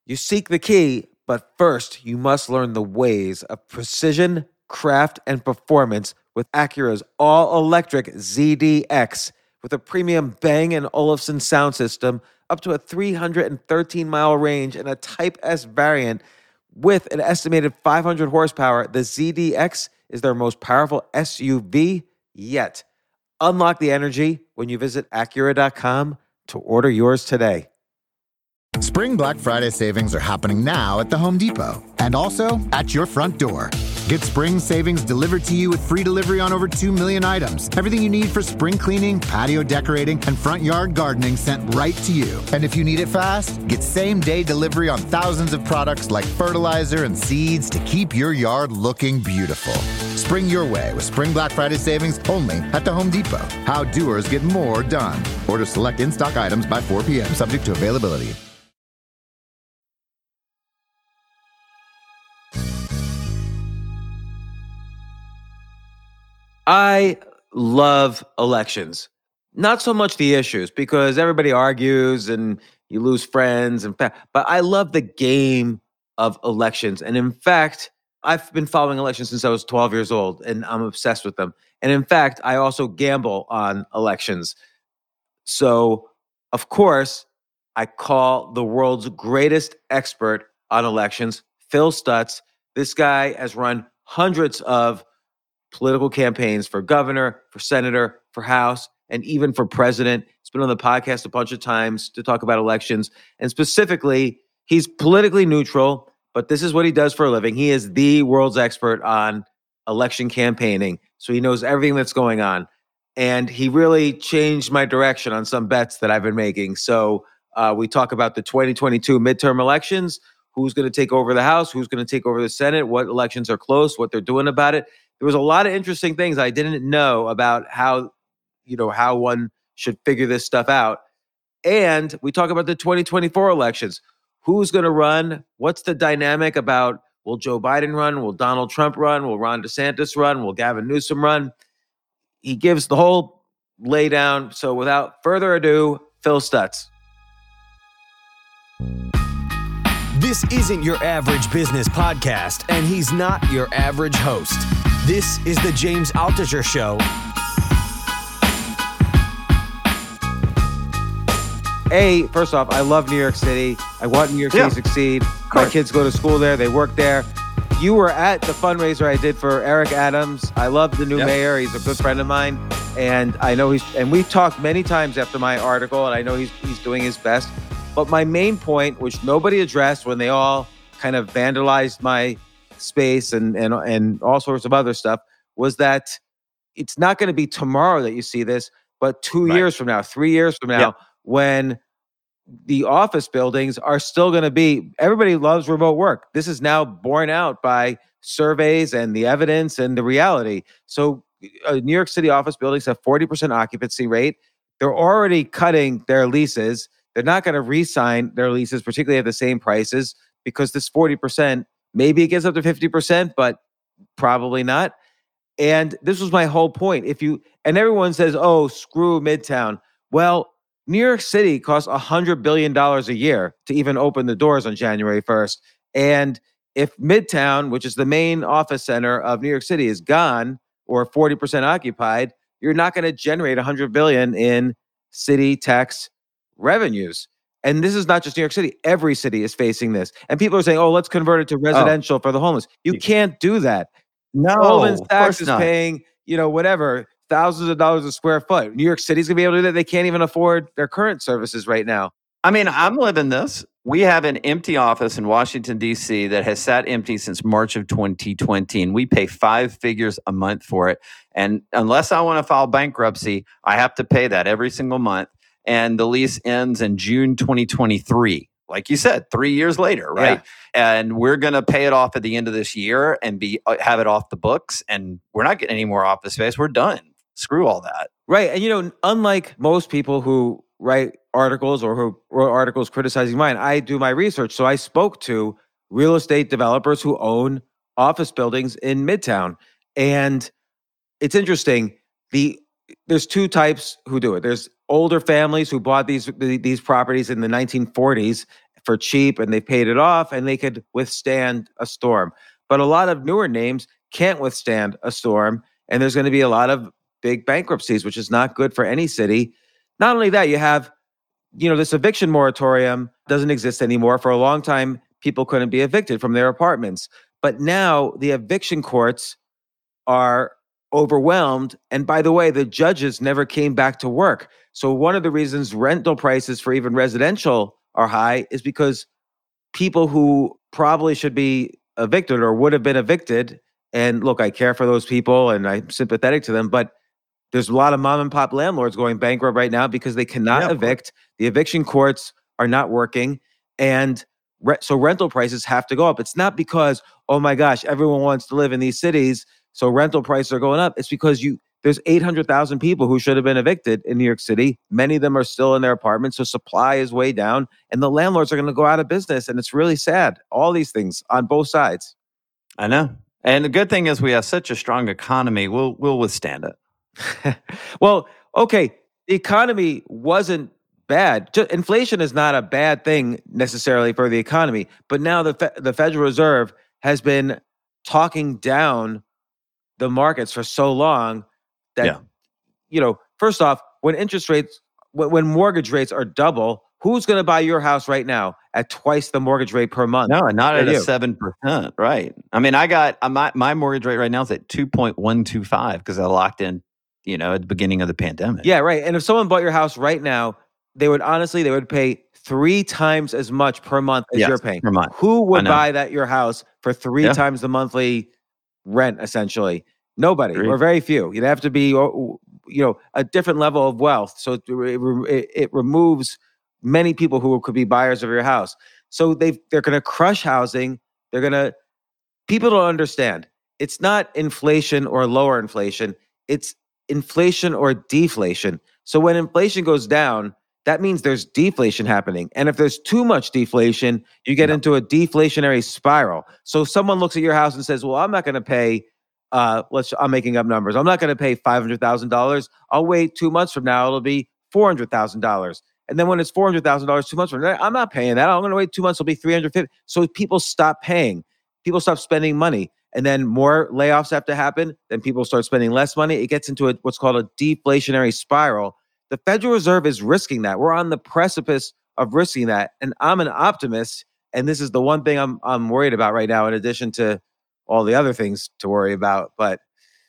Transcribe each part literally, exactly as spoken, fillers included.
You seek the key, but first you must learn the ways of precision, craft, and performance with Acura's all-electric Z D X. With a premium Bang and Olufsen sound system, up to a three hundred thirteen mile range, and a Type S variant with an estimated five hundred horsepower, the Z D X is their most powerful S U V yet. Unlock the energy when you visit Acura dot com to order yours today. Spring Black Friday savings are happening now at the Home Depot and also at your front door. Get spring savings delivered to you with free delivery on over two million items. Everything you need for spring cleaning, patio decorating, and front yard gardening sent right to you. And if you need it fast, get same-day delivery on thousands of products like fertilizer and seeds to keep your yard looking beautiful. Spring your way with Spring Black Friday savings only at the Home Depot. How doers get more done. Order select in-stock items by four p.m. subject to availability. I love elections. Not so much the issues, because everybody argues and you lose friends, and fa- but I love the game of elections. And in fact, I've been following elections since I was twelve years old, and I'm obsessed with them. And in fact, I also gamble on elections. So, of course, I call the world's greatest expert on elections, Phil Stutz. This guy has run hundreds of political campaigns for governor, for senator, for House, and even for president. He's been on the podcast a bunch of times to talk about elections. And specifically, he's politically neutral, but this is what he does for a living. He is the world's expert on election campaigning. So he knows everything that's going on. And he really changed my direction on some bets that I've been making. So uh, we talk about the twenty twenty-two midterm elections, who's going to take over the House, who's going to take over the Senate, what elections are close, what they're doing about it. There was a lot of interesting things I didn't know about how, you know, how one should figure this stuff out. And we talk about the twenty twenty-four elections. Who's going to run? What's the dynamic about, will Joe Biden run? Will Donald Trump run? Will Ron DeSantis run? Will Gavin Newsom run? He gives the whole laydown. So without further ado, Phil Stutz. This isn't your average business podcast, and he's not your average host. This is the James Altucher Show. Hey, first off, I love New York City. I want New York City Yeah, to succeed. My kids go to school there. They work there. You were at the fundraiser I did for Eric Adams. I love the new Yep. mayor. He's a good friend of mine. And I know he's, and we've talked many times after my article, and I know he's he's doing his best. But my main point, which nobody addressed when they all kind of vandalized my space and and and all sorts of other stuff, was that it's not going to be tomorrow that you see this, but two Right. years from now, three years from now, Yep. when the office buildings are still going to be, everybody loves remote work. This is now borne out by surveys and the evidence and the reality. So uh, New York City office buildings have forty percent occupancy rate. They're already cutting their leases. They're not going to re-sign their leases, particularly at the same prices, because this forty percent, maybe it gets up to fifty percent, but probably not. And this was my whole point. If you, and everyone says, oh, screw Midtown. Well, New York City costs one hundred billion dollars a year to even open the doors on January first. And if Midtown, which is the main office center of New York City, is gone or forty percent occupied, you're not going to generate one hundred billion dollars in city tax revenues. And this is not just New York City. Every city is facing this. And people are saying, oh, let's convert it to residential oh. for the homeless. You can't do that. No, Goldman of Sachs course is not. paying, you know, whatever, thousands of dollars a square foot. New York City's going to be able to do that. They can't even afford their current services right now. I mean, I'm living this. We have an empty office in Washington, D C that has sat empty since March of twenty twenty, and we pay five figures a month for it. And unless I want to file bankruptcy, I have to pay that every single month. And the lease ends in June twenty twenty-three. Like you said, three years later, right? Yeah. And we're going to pay it off at the end of this year and be have it off the books. And we're not getting any more office space. We're done. Screw all that. Right. And, you know, unlike most people who write articles or who wrote articles criticizing mine, I do my research. So I spoke to real estate developers who own office buildings in Midtown. And it's interesting. The There's two types who do it. There's older families who bought these these properties in the nineteen forties for cheap and they paid it off and they could withstand a storm. But a lot of newer names can't withstand a storm. And there's going to be a lot of big bankruptcies, which is not good for any city. Not only that, you have, you know, this eviction moratorium doesn't exist anymore. For a long time, people couldn't be evicted from their apartments. But now the eviction courts are overwhelmed. And by the way, the judges never came back to work. So one of the reasons rental prices for even residential are high is because people who probably should be evicted or would have been evicted, and look, I care for those people and I'm sympathetic to them, but there's a lot of mom and pop landlords going bankrupt right now because they cannot yeah, evict. The eviction courts are not working. And re- so rental prices have to go up. It's not because, oh my gosh, everyone wants to live in these cities, so rental prices are going up. It's because you there's eight hundred thousand people who should have been evicted in New York City. Many of them are still in their apartments, so supply is way down, and the landlords are going to go out of business, and it's really sad. All these things on both sides. I know. And the good thing is we have such a strong economy, we'll we'll withstand it. Well, okay, the economy wasn't bad. Just, inflation is not a bad thing necessarily for the economy, but now the Fe- the Federal Reserve has been talking down the markets for so long that, yeah. you know, first off, when interest rates, when, when mortgage rates are double, who's going to buy your house right now at twice the mortgage rate per month? No, not at a seven percent, right? I mean, I got uh, my my mortgage rate right now is at two point one two five because I locked in, you know, at the beginning of the pandemic. Yeah, right. And if someone bought your house right now, they would honestly, they would pay three times as much per month as yes, you're paying. Per month. Who would buy that your house for three yeah. times the monthly rent, essentially? Nobody, Agreed. Or very few. You'd have to be, you know, a different level of wealth. So it, it, it removes many people who could be buyers of your house. So they they're going to crush housing. They're going to, people don't understand. It's not inflation or lower inflation. It's inflation or deflation. So when inflation goes down, that means there's deflation happening. And if there's too much deflation, you get yeah. into a deflationary spiral. So if someone looks at your house and says, well, I'm not going to pay, uh, let's, I'm making up numbers. I'm not going to pay five hundred thousand dollars. I'll wait two months from now. It'll be four hundred thousand dollars. And then when it's four hundred thousand dollars two months from now, I'm not paying that. I'm going to wait two months. It'll be three hundred fifty thousand dollars. So people stop paying. People stop spending money. And then more layoffs have to happen. Then people start spending less money. It gets into a, what's called a deflationary spiral. The Federal Reserve is risking that. We're on the precipice of risking that. And I'm an optimist. And this is the one thing I'm I'm worried about right now, in addition to all the other things to worry about. But,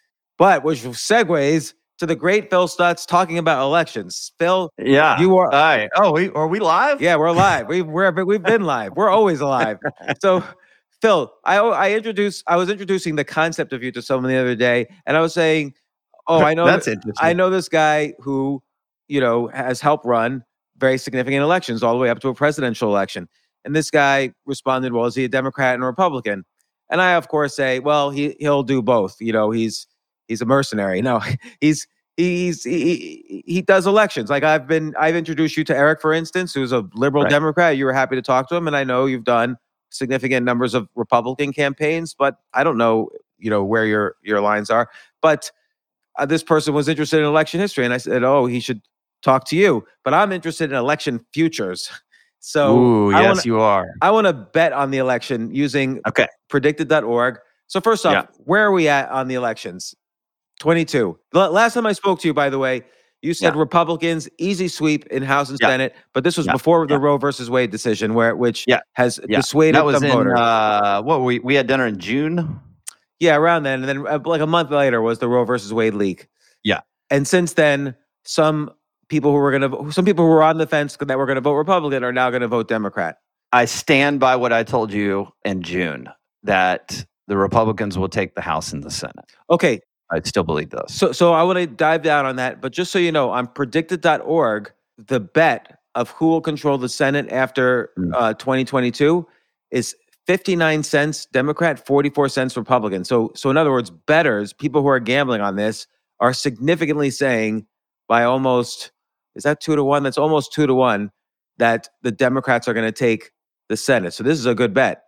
but which segues to the great Phil Stutz talking about elections. Phil, yeah, you are. Hi. Oh, we, are we live? Yeah, we're live. We, we're we've been live. We're always alive. So, Phil, I I introduced. I was introducing the concept of you to someone the other day, and I was saying, "Oh, I know. That's interesting. I know this guy who, you know, has helped run very significant elections all the way up to a presidential election." And this guy responded, "Well, is he a Democrat and a Republican?" And I, of course, say, "Well, he he'll do both. You know, he's he's a mercenary. No, he's." He's he he does elections. Like I've been, I've introduced you to Eric, for instance, who's a liberal right. Democrat. You were happy to talk to him, and I know you've done significant numbers of Republican campaigns. But I don't know, you know, where your your lines are. But uh, this person was interested in election history, and I said, "Oh, he should talk to you." But I'm interested in election futures. So Ooh, I yes, wanna, you are. I want to bet on the election using okay. predicted dot org. So first off, yeah. where are we at on the elections? twenty-two. Last time I spoke to you, by the way, you said yeah. Republicans, easy sweep in House and yeah. Senate, but this was yeah. before the yeah. Roe versus Wade decision, where which yeah. has yeah. dissuaded that was some in, voters. Uh, what we we had dinner in June. Yeah, around then, and then uh, like a month later was the Roe versus Wade leak. Yeah, and since then, some people who were going to, some people who were on the fence that were going to vote Republican are now going to vote Democrat. I stand by what I told you in June, that the Republicans will take the House and the Senate. Okay. I still believe those. So so I want to dive down on that. But just so you know, on predicted dot org, the bet of who will control the Senate after mm. uh, twenty twenty-two is fifty-nine cents Democrat, forty-four cents Republican. So so in other words, bettors, people who are gambling on this, are significantly saying by almost, is that two to one? That's almost two to one that the Democrats are going to take the Senate. So this is a good bet.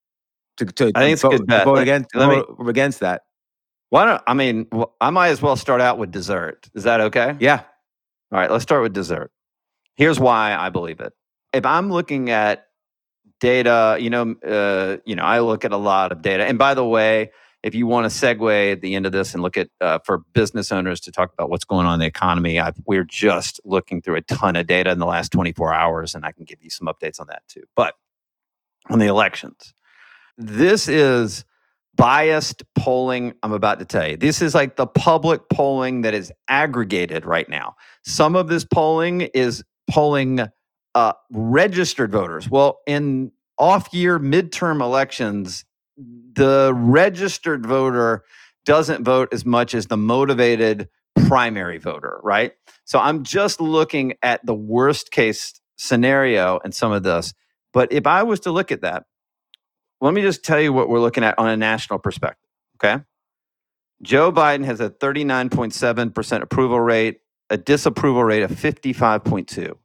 To, to, I think it's vote, a good bet. Vote let, against, let vote me, against that. Why don't, I mean, I might as well start out with dessert. Is that okay? Yeah. All right, let's start with dessert. Here's why I believe it. If I'm looking at data, you know, uh, you know, I look at a lot of data. And by the way, if you want to segue at the end of this and look at uh, for business owners to talk about what's going on in the economy, I've, we're just looking through a ton of data in the last twenty-four hours, and I can give you some updates on that too. But on the elections, this is biased polling. I'm about to tell you, this is like the public polling that is aggregated right now. Some of this polling is polling uh, registered voters. Well, in off-year midterm elections, the registered voter doesn't vote as much as the motivated primary voter, right? So I'm just looking at the worst case scenario in some of this. But if I was to look at that, let me just tell you what we're looking at on a national perspective, okay? Joe Biden has a thirty-nine point seven percent approval rate, a disapproval rate of fifty-five point two.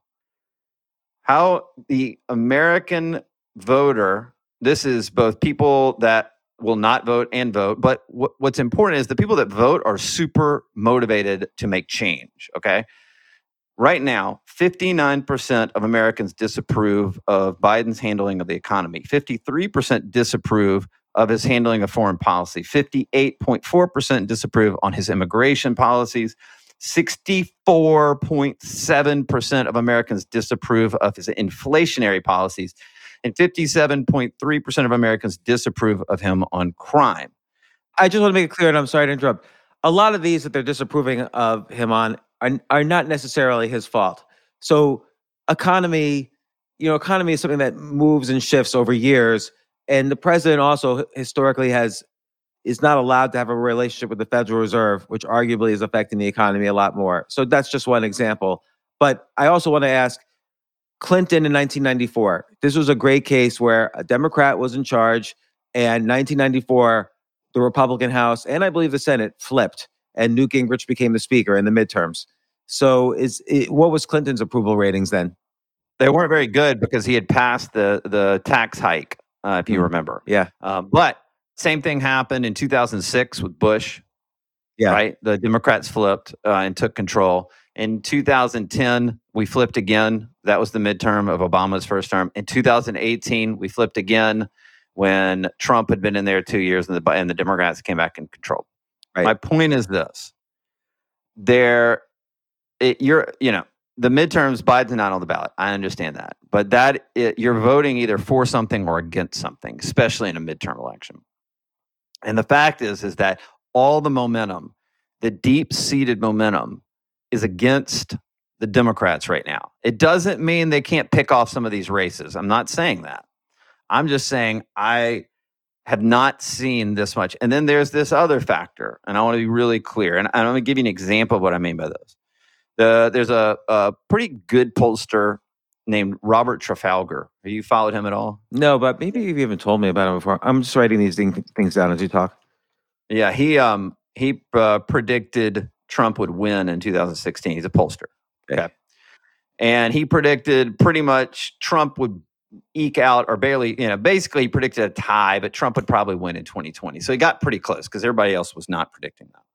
How the American voter, this is both people that will not vote and vote, but w- what's important is the people that vote are super motivated to make change, okay? Right now, fifty-nine percent of Americans disapprove of Biden's handling of the economy. fifty-three percent disapprove of his handling of foreign policy. fifty-eight point four percent disapprove on his immigration policies. sixty-four point seven percent of Americans disapprove of his inflationary policies. And fifty-seven point three percent of Americans disapprove of him on crime. I just want to make it clear, and I'm sorry to interrupt. A lot of these that they're disapproving of him on are, are not necessarily his fault. So economy, you know, economy is something that moves and shifts over years. And the president also historically has is not allowed to have a relationship with the Federal Reserve, which arguably is affecting the economy a lot more. So that's just one example. But I also want to ask, Clinton in nineteen ninety-four, this was a great case where a Democrat was in charge, and nineteen ninety-four, the Republican House, and I believe the Senate, flipped, and Newt Gingrich became the speaker in the midterms. So is it, what was Clinton's approval ratings then? They weren't very good because he had passed the, the tax hike, uh, if you Mm. remember. Yeah. Um, but same thing happened in two thousand six with Bush. Yeah. Right? The Democrats flipped uh, and took control. In two thousand ten, we flipped again. That was the midterm of Obama's first term. In two thousand eighteen, we flipped again when Trump had been in there two years and the, and the Democrats came back in control. Right. My point is this. There, it, you're, you know, the midterms, Biden's not on the ballot. I understand that. But that it, you're voting either for something or against something, especially in a midterm election. And the fact is, is that all the momentum, the deep-seated momentum, is against the Democrats right now. It doesn't mean they can't pick off some of these races. I'm not saying that. I'm just saying I have not seen this much. And then there's this other factor, and I want to be really clear. And I'm going to give you an example of what I mean by this. The, there's a, a pretty good pollster named Robert Trafalgar. Have you followed him at all? No, but maybe you've even told me about him before. I'm just writing these thing, things down as you talk. Yeah, he um he uh, predicted Trump would win in two thousand sixteen. He's a pollster. Okay. okay. And he predicted pretty much Trump would eke out or barely, you know, basically he predicted a tie, but Trump would probably win in twenty twenty. So he got pretty close because everybody else was not predicting that.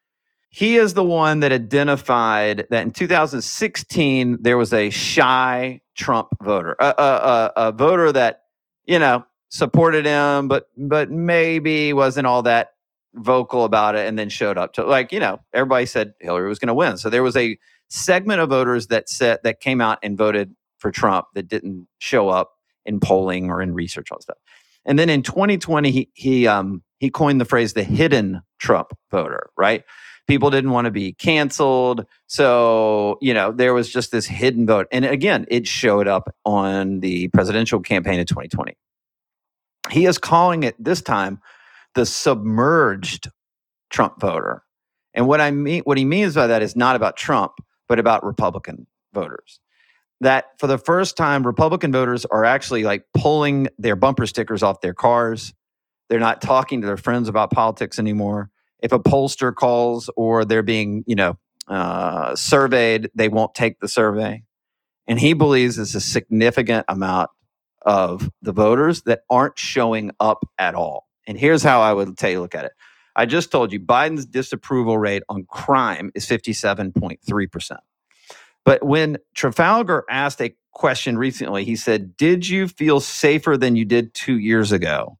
He is the one that identified that in two thousand sixteen, there was a shy Trump voter, a, a, a, a voter that, you know, supported him, but but maybe wasn't all that vocal about it, and then showed up to, like, you know, everybody said Hillary was going to win. So there was a segment of voters that said that came out and voted for Trump that didn't show up in polling or in research on stuff. And then in twenty twenty, he he um he coined the phrase the hidden Trump voter, right? People didn't want to be canceled. So, you know, there was just this hidden vote. And again, it showed up on the presidential campaign in twenty twenty. He is calling it this time the submerged Trump voter. And what I mean, what he means by that is not about Trump, but about Republican voters. That for the first time, Republican voters are actually like pulling their bumper stickers off their cars. They're not talking to their friends about politics anymore. If a pollster calls or they're being, you know, uh, surveyed, they won't take the survey. And he believes it's a significant amount of the voters that aren't showing up at all. And here's how I would tell you, look at it. I just told you Biden's disapproval rate on crime is fifty-seven point three percent. But when Trafalgar asked a question recently. He said, did you feel safer than you did two years ago?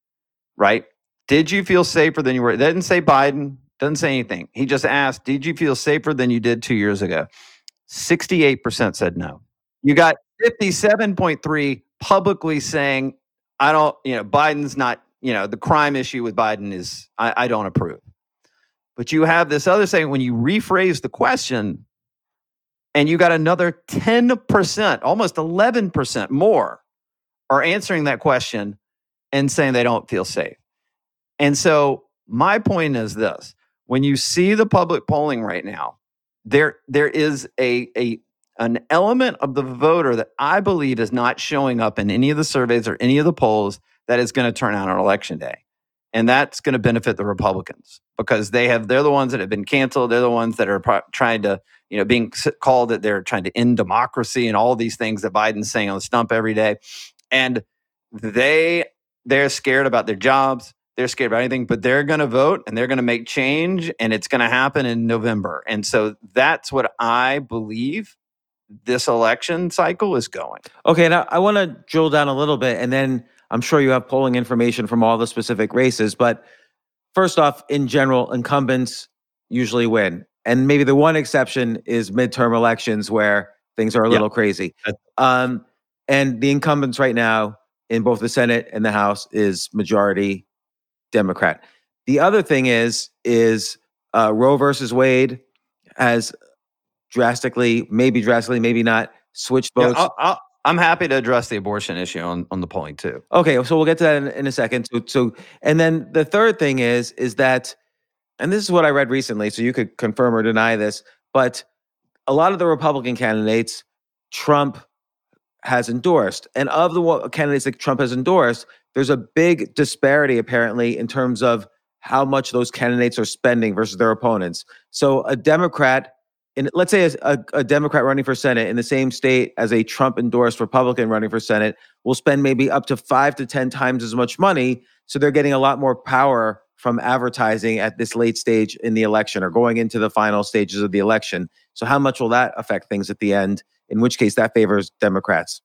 Right? Did you feel safer than you were? It didn't say Biden, doesn't say anything. He just asked, did you feel safer than you did two years ago? sixty-eight percent said no. You got fifty-seven point three publicly saying, I don't, you know, Biden's not, you know, the crime issue with Biden is, I, I don't approve. But you have this other saying, when you rephrase the question, and you got another ten percent, almost eleven percent more are answering that question and saying they don't feel safe. And so my point is this: when you see the public polling right now, there there is a, a an element of the voter that I believe is not showing up in any of the surveys or any of the polls that is going to turn out on election day. And that's going to benefit the Republicans because they have they're the ones that have been canceled. They're the ones that are pro- trying to, you know, being called that they're trying to end democracy and all these things that Biden's saying on the stump every day. And they they're scared about their jobs. They're scared about anything, but they're going to vote and they're going to make change, and it's going to happen in November. And so that's what I believe this election cycle is going. Okay, now I want to drill down a little bit, and then I'm sure you have polling information from all the specific races. But first off, in general, incumbents usually win. And maybe the one exception is midterm elections where things are a little Yeah. crazy. Um, and the incumbents right now in both the Senate and the House is majority Democrat. The other thing is, is uh, Roe versus Wade has drastically, maybe drastically, maybe not, switched Yeah, votes. I'll, I'll, I'm happy to address the abortion issue on, on the polling too. Okay, so we'll get to that in, in a second. So, so, and then the third thing is, is that, and this is what I read recently, so you could confirm or deny this, but a lot of the Republican candidates, Trump has endorsed. And of the wa- candidates that Trump has endorsed, there's a big disparity apparently in terms of how much those candidates are spending versus their opponents. So a Democrat, in, let's say a, a Democrat running for Senate in the same state as a Trump-endorsed Republican running for Senate will spend maybe up to five to ten times as much money. So they're getting a lot more power from advertising at this late stage in the election or going into the final stages of the election. So how much will that affect things at the end? In which case that favors Democrats.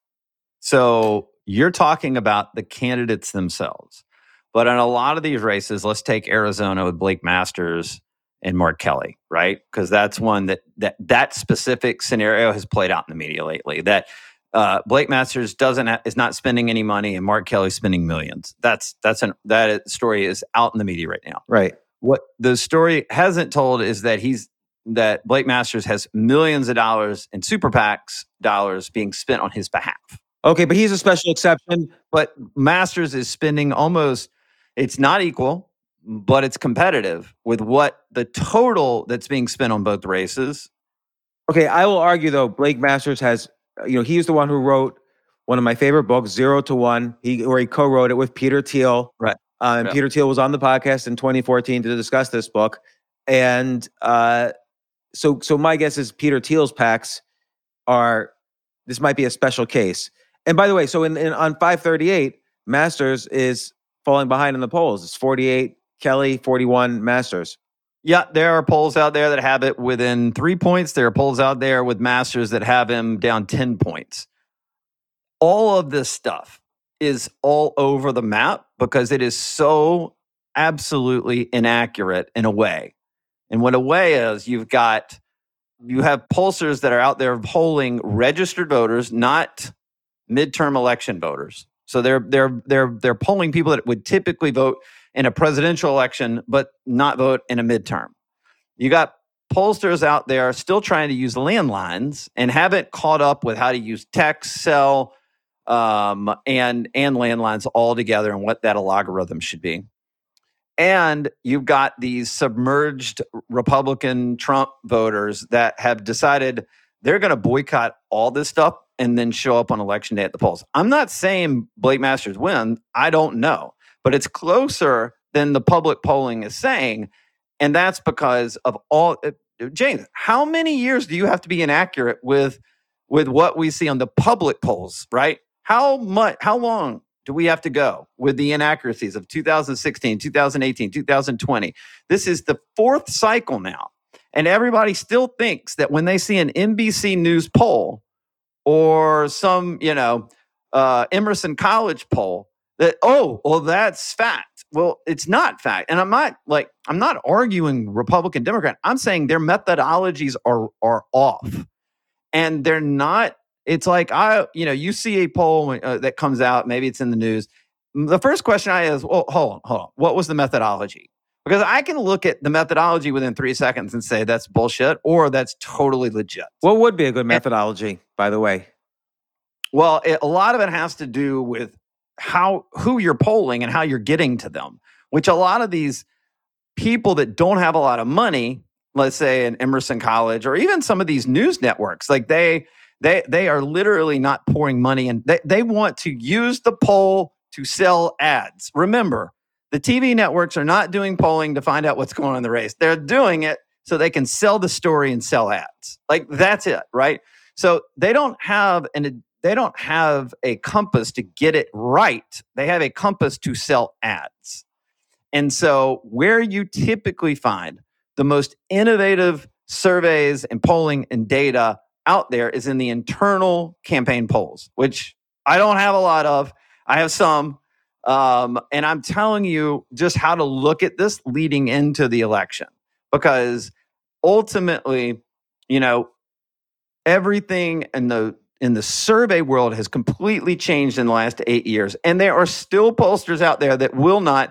So you're talking about the candidates themselves. But in a lot of these races, let's take Arizona with Blake Masters and Mark Kelly, right? Because that's one that that that specific scenario has played out in the media lately. That uh, Blake Masters doesn't ha- is not spending any money, and Mark Kelly's spending millions. That's that's an that story is out in the media right now. Right. What the story hasn't told is that he's that Blake Masters has millions of dollars in super PACs dollars being spent on his behalf. Okay, but he's a special exception. But Masters is spending almost, it's not equal, but it's competitive with what the total that's being spent on both races. Okay, I will argue though, Blake Masters has, you know, he's the one who wrote one of my favorite books, Zero to One. He or he co-wrote it with Peter Thiel. Right. Uh, and Yeah. Peter Thiel was on the podcast in twenty fourteen to discuss this book. And uh, so, so my guess is Peter Thiel's PACs are, this might be a special case. And by the way, so in, in on five thirty-eight, Masters is falling behind in the polls. It's forty-eight Kelly, forty-one Masters. Yeah, there are polls out there that have it within three points. There are polls out there with Masters that have him down ten points. All of this stuff is all over the map because it is so absolutely inaccurate in a way. And what a way is, you've got, you have pollsters that are out there polling registered voters, not midterm election voters. So they're they're they're they're polling people that would typically vote in a presidential election, but not vote in a midterm. You got pollsters out there still trying to use landlines and haven't caught up with how to use text, cell, um, and and landlines all together and what that logarithm should be. And you've got these submerged Republican Trump voters that have decided they're going to boycott all this stuff and then show up on election day at the polls. I'm not saying Blake Masters win. I don't know. But it's closer than the public polling is saying. And that's because of all... Uh, James, how many years do you have to be inaccurate with, with what we see on the public polls, right? How much? How long do we have to go with the inaccuracies of two thousand sixteen, two thousand eighteen, two thousand twenty? This is the fourth cycle now. And everybody still thinks that when they see an N B C News poll or some, you know, uh, Emerson College poll that, oh, well, that's fact. Well, it's not fact. And I'm not like, I'm not arguing Republican, Democrat. I'm saying their methodologies are are off. And they're not, it's like, I, you know, you see a poll uh, that comes out, maybe it's in the news. The first question I ask, well, hold on, hold on. What was the methodology? Because I can look at the methodology within three seconds and say that's bullshit or that's totally legit. What would be a good methodology, and, by the way? Well, it, a lot of it has to do with how who you're polling and how you're getting to them, which a lot of these people that don't have a lot of money, let's say in Emerson College or even some of these news networks, like they they they are literally not pouring money in. They, they want to use the poll to sell ads. Remember, the T V networks are not doing polling to find out what's going on in the race. They're doing it so they can sell the story and sell ads. Like that's it, right? So they don't have an they don't have a compass to get it right. They have a compass to sell ads. And so where you typically find the most innovative surveys and polling and data out there is in the internal campaign polls, which I don't have a lot of. I have some. Um, and I'm telling you just how to look at this leading into the election, because ultimately, you know, everything in the in the survey world has completely changed in the last eight years. And there are still pollsters out there that will not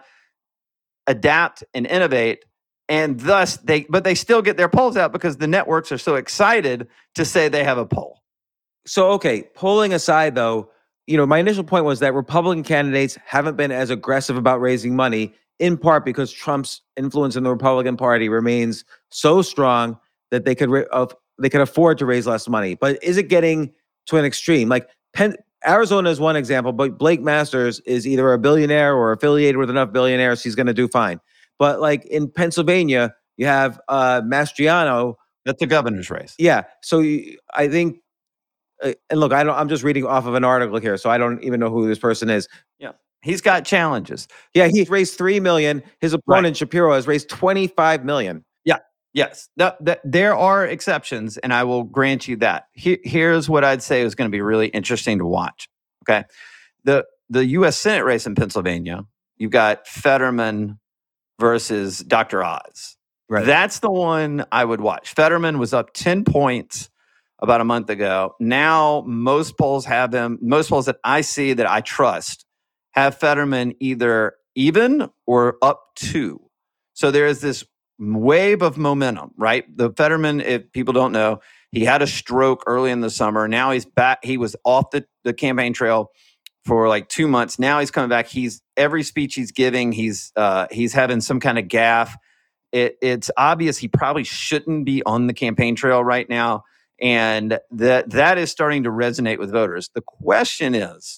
adapt and innovate. And thus they, but they still get their polls out because the networks are so excited to say they have a poll. So, okay, polling aside though, you know, my initial point was that Republican candidates haven't been as aggressive about raising money, in part because Trump's influence in the Republican Party remains so strong that they could ra- uh, they could afford to raise less money. But is it getting to an extreme? Like Penn, Arizona is one example, but Blake Masters is either a billionaire or affiliated with enough billionaires, he's going to do fine. But like in Pennsylvania, you have uh, Mastriano. That's the governor's race. Yeah. So you, I think. Uh, and look, I don't, I'm just reading off of an article here, so I don't even know who this person is. Yeah, he's got challenges. Yeah, he's raised three million. His opponent Right. Shapiro has raised twenty-five million. Yeah, yes, the, the, there are exceptions, and I will grant you that. Here, here's what I'd say is going to be really interesting to watch. Okay, the the U S Senate race in Pennsylvania, you've got Fetterman versus Doctor Oz. Right. That's the one I would watch. Fetterman was up ten points about a month ago. Now, most polls have him, most polls that I see that I trust have Fetterman either even or up two. So there is this wave of momentum, right? The Fetterman, if people don't know, he had a stroke early in the summer. Now he's back. He was off the, the campaign trail for like two months. Now he's coming back. He's every speech he's giving, he's uh, he's having some kind of gaffe. It, it's obvious he probably shouldn't be on the campaign trail right now. And that that is starting to resonate with voters. The question is,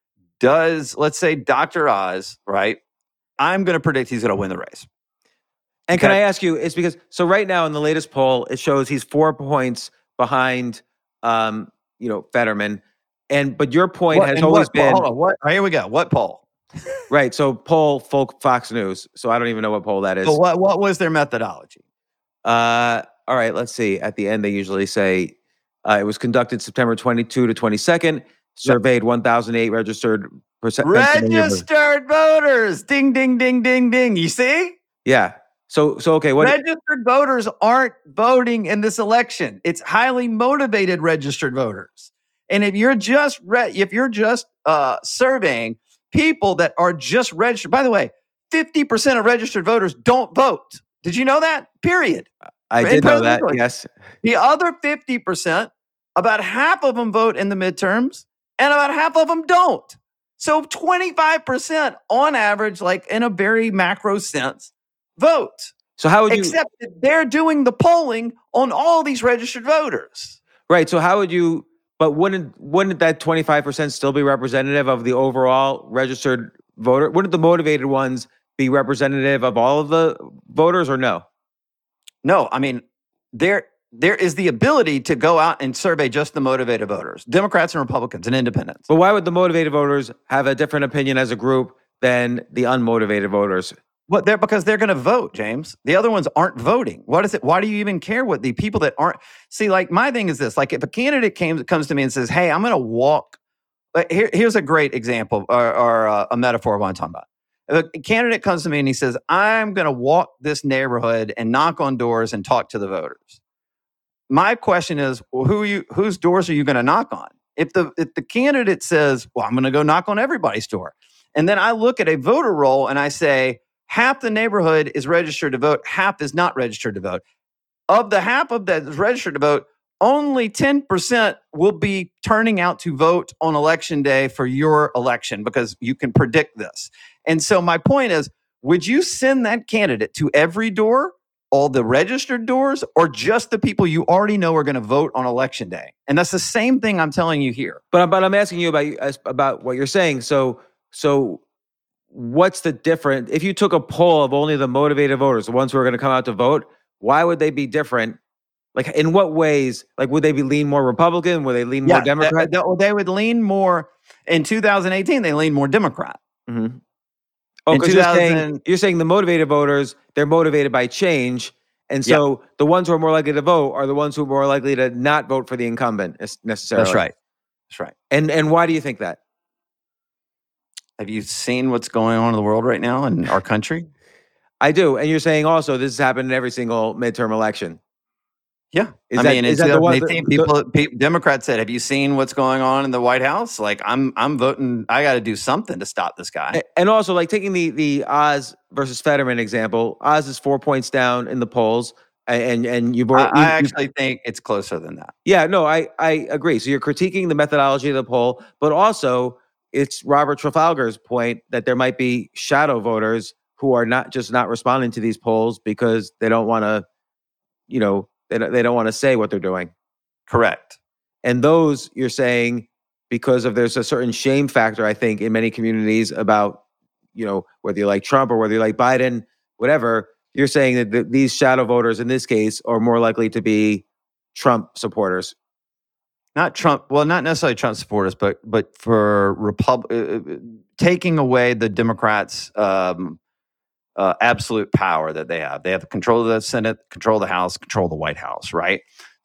does, let's say Doctor Oz, right? I'm going to predict he's going to win the race. And can Okay. I ask you, it's because, so right now in the latest poll, it shows he's four points behind, um, you know, Fetterman. And, but your point What- has and always what, been, hold on, what? Here we go. What poll? right. So poll folk Fox News. So I don't even know what poll that is. So what, what was their methodology? Uh, all right, let's see. At the end, they usually say uh, it was conducted September twenty-second to twenty-second, surveyed one thousand eight registered percent. Registered voters. Ding, ding, ding, ding, ding. You see? Yeah. So, so okay. What? Registered voters aren't voting in this election. It's highly motivated registered voters. And if you're just re- if you're just uh, surveying people that are just registered, by the way, fifty percent of registered voters don't vote. Did you know that? Period. I In did know that. presidential- Yes. The other fifty percent, about half of them vote in the midterms, and about half of them don't. So twenty-five percent on average, like in a very macro sense, vote. So how would you? Except that they're doing the polling on all these registered voters. Right. So how would you? But wouldn't wouldn't that twenty-five percent still be representative of the overall registered voter? Wouldn't the motivated ones be representative of all of the voters, or no? No, I mean, there there is the ability to go out and survey just the motivated voters, Democrats and Republicans and independents. But why would the motivated voters have a different opinion as a group than the unmotivated voters? Well, they're because they're going to vote, James. The other ones aren't voting. What is it? Why do you even care what the people that aren't? See, like my thing is this: like if a candidate came comes to me and says, "Hey, I'm going to walk," like, here, here's a great example or, or uh, a metaphor of what I'm talking about. If a candidate comes to me and he says, "I'm going to walk this neighborhood and knock on doors and talk to the voters." My question is, well, who are you? Whose doors are you going to knock on? If the if the candidate says, "Well, I'm going to go knock on everybody's door," and then I look at a voter roll and I say, half the neighborhood is registered to vote, half is not registered to vote. Of the half of that is registered to vote, only ten percent will be turning out to vote on election day for your election because you can predict this. And so my point is, would you send that candidate to every door, all the registered doors, or just the people you already know are going to vote on election day? And that's the same thing I'm telling you here. But, but I'm asking you about, about what you're saying. So, so what's the difference? If you took a poll of only the motivated voters, the ones who are going to come out to vote, why would they be different? Like, in what ways? Like, would they be lean more Republican? Would they lean yeah, more Democrat? They, they would lean more. In two thousand eighteen, they leaned more Democrat. Mm-hmm. Oh, because you're saying, you're saying the motivated voters, they're motivated by change. And so yeah. the ones who are more likely to vote are the ones who are more likely to not vote for the incumbent necessarily. That's right. That's right. And and why do you think that? Have you seen what's going on in the world right now in our country? I do. And you're saying also this has happened in every single midterm election. Yeah. Is I that, mean, is it's that the one that, people, people, Democrats said, have you seen what's going on in the White House? Like, I'm I'm voting. I got to do something to stop this guy. And also, like, taking the the Oz versus Fetterman example, Oz is four points down in the polls. And and you've already, I, you, I actually think it's closer than that. Yeah, no, I, I agree. So you're critiquing the methodology of the poll, but also it's Robert Trafalgar's point that there might be shadow voters who are not just not responding to these polls because they don't want to, you know, they don't, they don't want to say what they're doing. Correct. And those you're saying because of there's a certain shame factor, I think, in many communities about, you know, whether you like Trump or whether you like Biden, whatever. You're saying that the, these shadow voters in this case are more likely to be Trump supporters. Not Trump, well, not necessarily Trump supporters, but but for Repub- uh, taking away the Democrats' um, uh, absolute power that they have. They have control of the Senate, control of the House, control of the White House, right?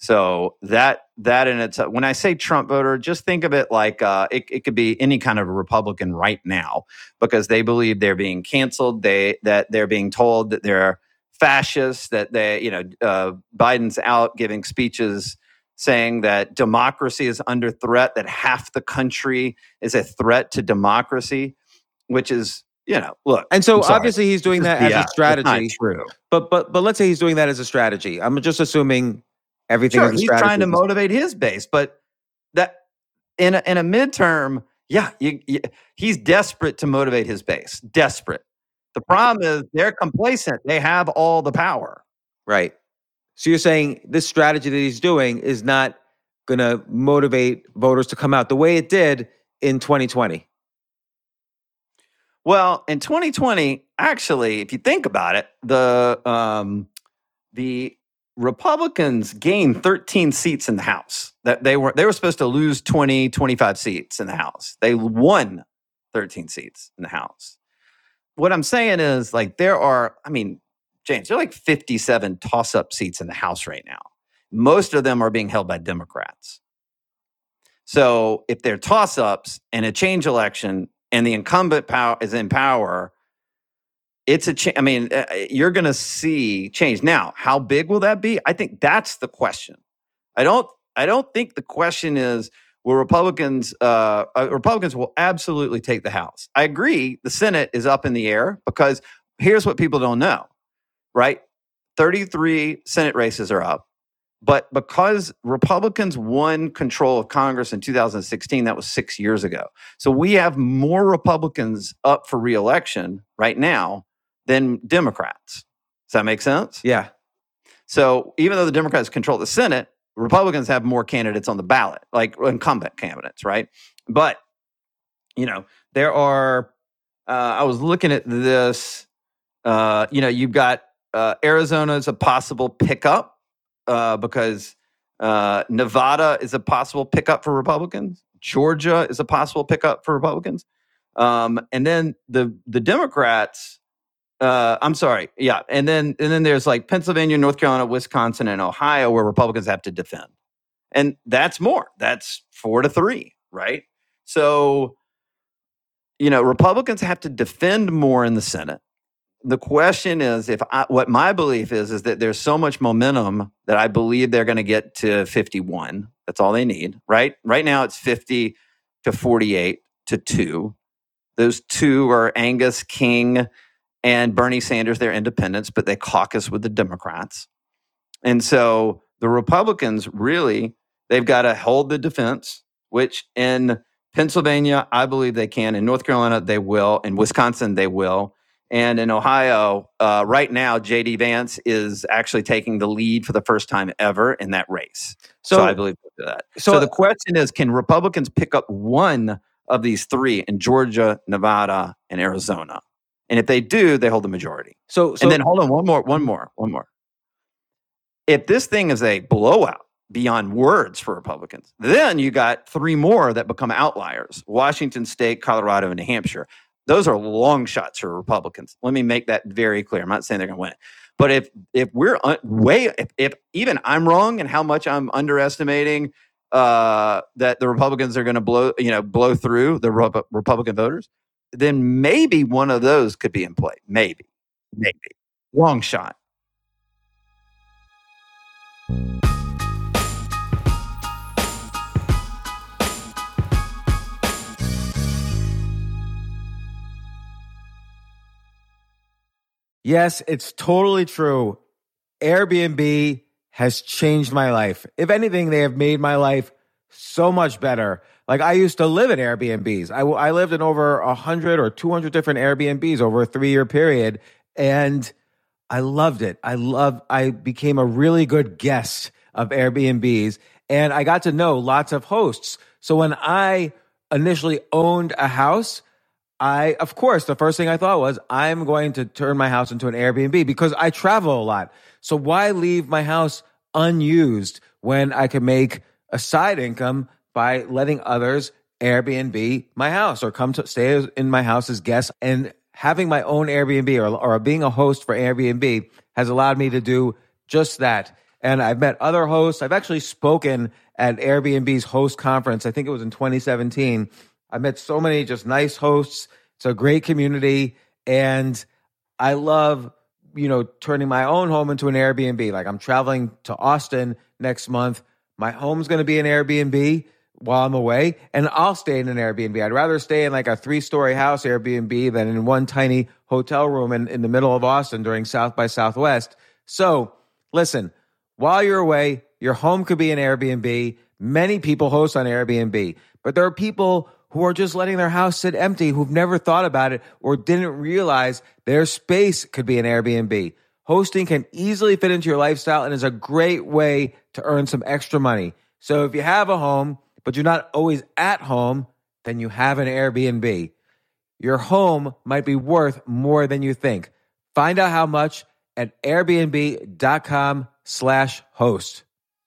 So that that in its when I say Trump voter, just think of it like uh, it, it could be any kind of a Republican right now because they believe they're being canceled. They that they're being told that they're fascists. That they, you know, uh, Biden's out giving speeches saying that democracy is under threat. That half the country is a threat to democracy, which is, you know, look. And so obviously he's doing that as yeah, a strategy. It's not true. But but but let's say he's doing that as a strategy. I'm just assuming. Everything sure, is a he's strategy. trying to motivate his base, but that in a, in a midterm, yeah, you, you, he's desperate to motivate his base. Desperate. The problem is they're complacent. They have all the power. Right. So you're saying this strategy that he's doing is not going to motivate voters to come out the way it did in twenty twenty. Well, in twenty twenty, actually, if you think about it, the um, the Republicans gained thirteen seats in the House. That they were they were supposed to lose twenty, twenty-five seats in the House. They won thirteen seats in the House. What I'm saying is, like, there are, I mean, James, there are like fifty-seven toss-up seats in the House right now. Most of them are being held by Democrats. So if they're toss-ups and a change election and the incumbent power is in power, it's a change. I mean, uh, you're going to see change. Now, how big will that be? I think that's the question. I don't. I don't think the question is will Republicans. Uh, uh, Republicans will absolutely take the House. I agree. The Senate is up in the air because here's what people don't know, right? thirty-three Senate races are up, but because Republicans won control of Congress in two thousand sixteen, that was six years ago. So we have more Republicans up for re-election right now than Democrats. Does that make sense? Yeah. So even though the Democrats control the Senate, Republicans have more candidates on the ballot, like incumbent candidates, right? But, you know, there are, uh, I was looking at this, uh, you know, you've got uh, Arizona is a possible pickup uh, because uh, Nevada is a possible pickup for Republicans. Georgia is a possible pickup for Republicans. Um, and then the the Democrats, Uh, I'm sorry. Yeah. And then and then there's like Pennsylvania, North Carolina, Wisconsin, and Ohio where Republicans have to defend. And that's more. That's four to three, right? So, you know, Republicans have to defend more in the Senate. The question is, if I, what my belief is, is that there's so much momentum that I believe they're going to get to fifty-one. That's all they need, right? Right now it's fifty to forty-eight to two. Those two are Angus King and Bernie Sanders. They're independents, but they caucus with the Democrats. And so the Republicans really, they've got to hold the defense, which in Pennsylvania, I believe they can. In North Carolina, they will. In Wisconsin, they will. And in Ohio, uh, right now, J D Vance is actually taking the lead for the first time ever in that race. So, so I believe that. So, so the question is, can Republicans pick up one of these three in Georgia, Nevada, and Arizona? And if they do, they hold the majority. So, so and then hold on, one more, one more, one more. If this thing is a blowout beyond words for Republicans, then you got three more that become outliers: Washington State, Colorado, and New Hampshire. Those are long shots for Republicans. Let me make that very clear. I'm not saying they're going to win it. But if if we're un- way, if, if even I'm wrong in how much I'm underestimating uh, that the Republicans are going to blow, you know, blow through the Re- Republican voters, then maybe one of those could be in play. Maybe, maybe long shot. Yes, it's totally true. Airbnb has changed my life. If anything, they have made my life so much better. Like, I used to live in Airbnbs. I, I lived in over one hundred or two hundred different Airbnbs over a three-year period, and I loved it. I loved, I became a really good guest of Airbnbs, and I got to know lots of hosts. So when I initially owned a house, I, of course, the first thing I thought was, I'm going to turn my house into an Airbnb because I travel a lot. So why leave my house unused when I can make a side income by letting others Airbnb my house or come to stay in my house as guests? And having my own Airbnb or, or being a host for Airbnb has allowed me to do just that. And I've met other hosts. I've actually spoken at Airbnb's host conference. I think it was in twenty seventeen. I met so many just nice hosts. It's a great community. And I love, you know, turning my own home into an Airbnb. Like, I'm traveling to Austin next month. My home's going to be an Airbnb while I'm away, and I'll stay in an Airbnb. I'd rather stay in like a three-story house Airbnb than in one tiny hotel room in, in the middle of Austin during South by Southwest. So listen, while you're away, your home could be an Airbnb. Many people host on Airbnb, but there are people who are just letting their house sit empty, who've never thought about it or didn't realize their space could be an Airbnb. Hosting can easily fit into your lifestyle and is a great way to earn some extra money. So if you have a home, but you're not always at home, then you have an Airbnb. Your home might be worth more than you think. Find out how much at airbnb.com slash host.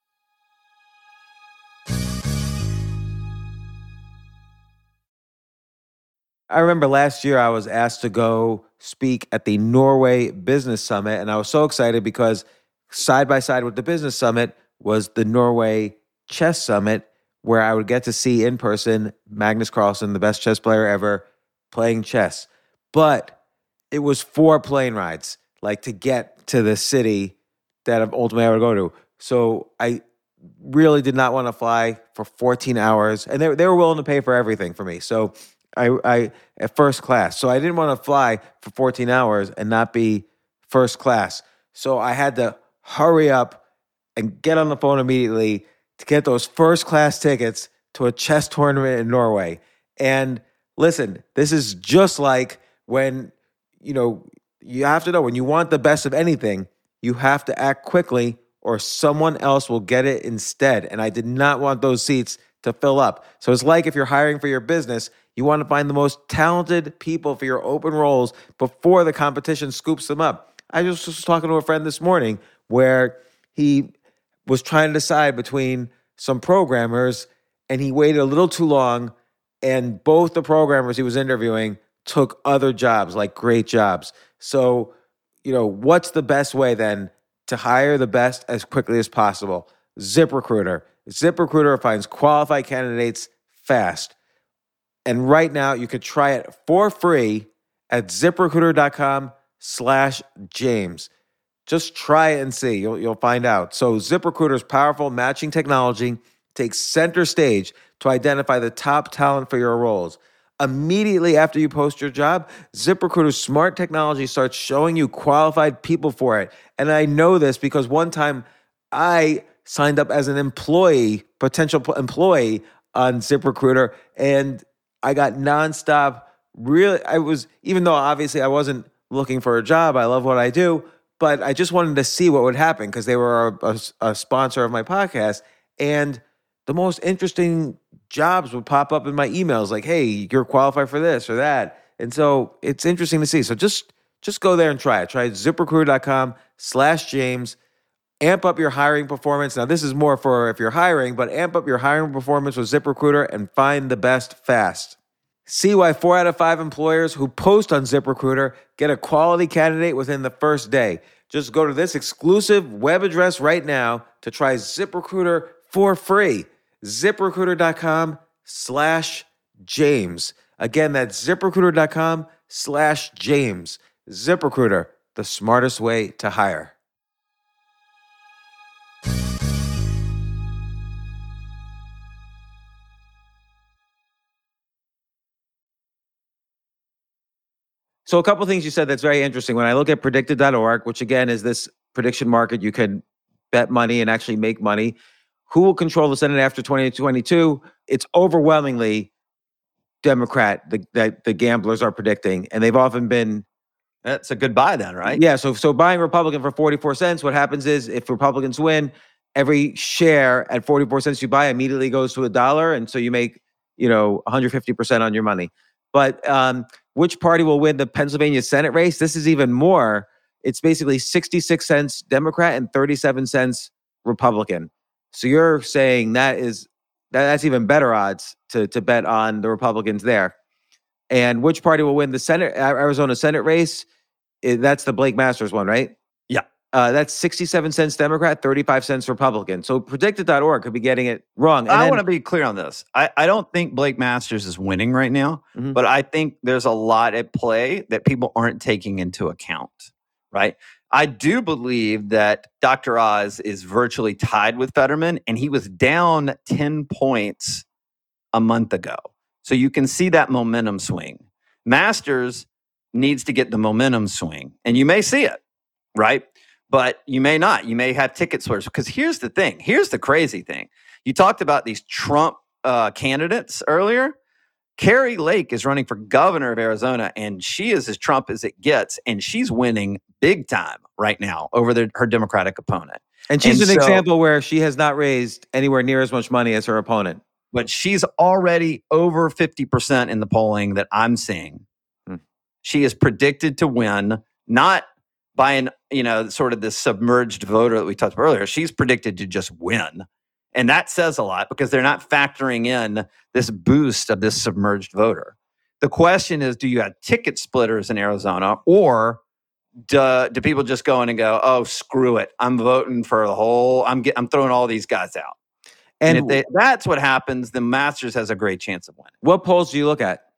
I remember last year I was asked to go speak at the Norway Business Summit, and I was so excited because side by side with the Business Summit was the Norway Chess Summit, where I would get to see in person Magnus Carlsen, the best chess player ever, playing chess. But it was four plane rides, like to get to the city that ultimately I would go to. So I really did not want to fly for fourteen hours, and they, they were willing to pay for everything for me. So I, I at first class. So I didn't want to fly for fourteen hours and not be first class. So I had to hurry up and get on the phone immediately to get those first class tickets to a chess tournament in Norway. And listen, this is just like when, you know, you have to know when you want the best of anything, you have to act quickly or someone else will get it instead. And I did not want those seats to fill up. So it's like if you're hiring for your business, you want to find the most talented people for your open roles before the competition scoops them up. I just was talking to a friend this morning where he was trying to decide between some programmers, and he waited a little too long, and both the programmers he was interviewing took other jobs, like great jobs. So, you know, what's the best way then to hire the best as quickly as possible? ZipRecruiter. ZipRecruiter finds qualified candidates fast. And right now, you could try it for free at ZipRecruiter.com slash James. Just try it and see. You'll, you'll find out. So ZipRecruiter's powerful matching technology takes center stage to identify the top talent for your roles. Immediately after you post your job, ZipRecruiter's smart technology starts showing you qualified people for it. And I know this because one time I signed up as an employee, potential employee on ZipRecruiter, and I got nonstop. Really, I was, even though obviously I wasn't looking for a job, I love what I do, but I just wanted to see what would happen because they were a, a, a sponsor of my podcast. And the most interesting jobs would pop up in my emails like, hey, you're qualified for this or that. And so it's interesting to see. So just, just go there and try it. Try ZipRecruiter.com slash James. Amp up your hiring performance. Now, this is more for if you're hiring, but amp up your hiring performance with ZipRecruiter and find the best fast. See why four out of five employers who post on ZipRecruiter get a quality candidate within the first day. Just go to this exclusive web address right now to try ZipRecruiter for free. ZipRecruiter.com slash James. Again, that's ZipRecruiter.com slash James. ZipRecruiter, the smartest way to hire. So a couple of things you said that's very interesting. When I look at predicted dot org, which again is this prediction market, you can bet money and actually make money. Who will control the Senate after twenty twenty-two? It's overwhelmingly Democrat, the, the, the gamblers are predicting. And they've often been... That's a good buy then, right? Yeah, so so buying Republican for forty-four cents, what happens is if Republicans win, every share at forty-four cents you buy immediately goes to a dollar. And so you make, you know, one hundred fifty percent on your money. But um, which party will win the Pennsylvania Senate race? This is even more. It's basically sixty-six cents Democrat and thirty-seven cents Republican. So you're saying that is that, that's even better odds to, to bet on the Republicans there. And which party will win the Senate Arizona Senate race? That's the Blake Masters one, right? Yeah. Uh, that's sixty-seven cents Democrat, thirty-five cents Republican. So predicted dot org could be getting it wrong. And I then, want to be clear on this. I, I don't think Blake Masters is winning right now, mm-hmm. but I think there's a lot at play that people aren't taking into account, right? I do believe that Doctor Oz is virtually tied with Fetterman, and he was down ten points a month ago. So you can see that momentum swing. Masters needs to get the momentum swing, and you may see it, right? But you may not. You may have ticket splits. Because here's the thing. Here's the crazy thing. You talked about these Trump uh, candidates earlier. Carrie Lake is running for governor of Arizona, and she is as Trump as it gets, and she's winning big time right now over the, her Democratic opponent. And she's and an so, example where she has not raised anywhere near as much money as her opponent. But she's already over fifty percent in the polling that I'm seeing. Hmm. She is predicted to win, not by an, you know, sort of this submerged voter that we talked about earlier. She's predicted to just win. And that says a lot because they're not factoring in this boost of this submerged voter. The question is, do you have ticket splitters in Arizona, or do, do people just go in and go, oh, screw it, I'm voting for the whole, I'm get, I'm throwing all these guys out. And, and if they, that's what happens, then Masters has a great chance of winning. What polls do you look at?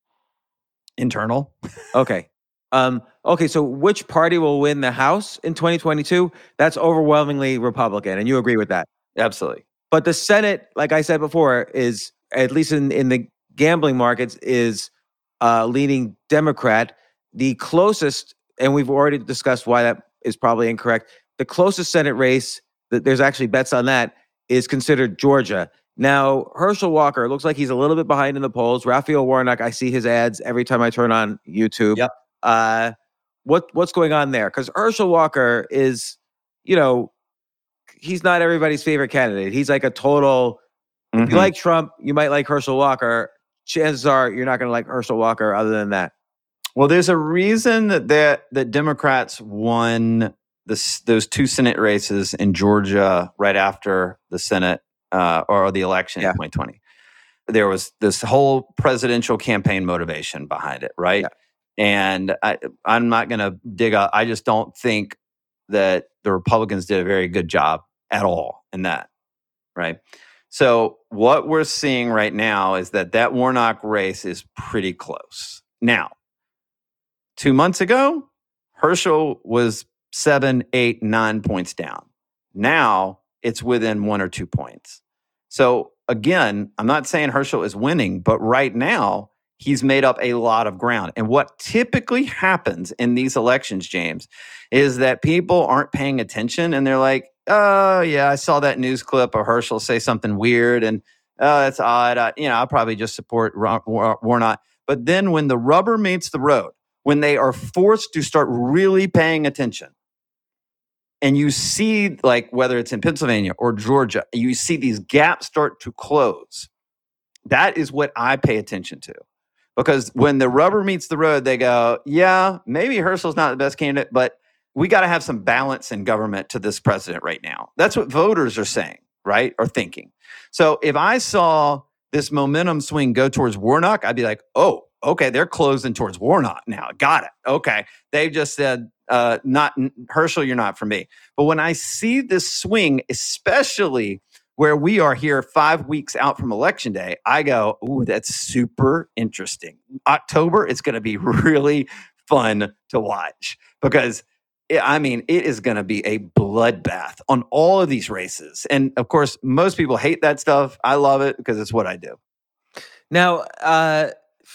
Internal. Okay. Um, okay, so which party will win the House in twenty twenty-two? That's overwhelmingly Republican, and you agree with that? Absolutely. But the Senate, like I said before, is, at least in, in the gambling markets, is uh, leaning Democrat. The closest, and we've already discussed why that is probably incorrect, the closest Senate race, that there's actually bets on that, is considered Georgia. Now, Herschel Walker looks like he's a little bit behind in the polls. Raphael Warnock, I see his ads every time I turn on YouTube. Yep. Uh, what what's going on there? Because Herschel Walker is, you know, he's not everybody's favorite candidate. He's like a total, mm-hmm. if you like Trump, you might like Herschel Walker. Chances are you're not going to like Herschel Walker other than that. Well, there's a reason that that, that Democrats won this, those two Senate races in Georgia right after the Senate uh, or the election yeah. in twenty twenty. there was this whole presidential campaign motivation behind it, right? Yeah. And I, I'm not going to dig up. I just don't think that the Republicans did a very good job at all in that, right? So what we're seeing right now is that that Warnock race is pretty close. Now, two months ago, Herschel was seven, eight, nine points down. Now it's within one or two points. So again, I'm not saying Herschel is winning, but right now he's made up a lot of ground. And what typically happens in these elections, James, is that people aren't paying attention and they're like, oh, yeah, I saw that news clip of Herschel say something weird and oh, that's odd. I, you know, I'll probably just support Warnock. But then when the rubber meets the road, when they are forced to start really paying attention, and you see, like, whether it's in Pennsylvania or Georgia, you see these gaps start to close. That is what I pay attention to. Because when the rubber meets the road, they go, yeah, maybe Herschel's not the best candidate, but we got to have some balance in government to this president right now. That's what voters are saying, right? Or thinking. So if I saw this momentum swing go towards Warnock, I'd be like, oh, okay, they're closing towards Warnock now. Got it. Okay. They've just said, uh, not Herschel, you're not for me. But when I see this swing, especially where we are here five weeks out from Election Day, I go, ooh, that's super interesting. October, it's going to be really fun to watch because, it, I mean, it is going to be a bloodbath on all of these races. And, of course, most people hate that stuff. I love it because it's what I do. Now, uh,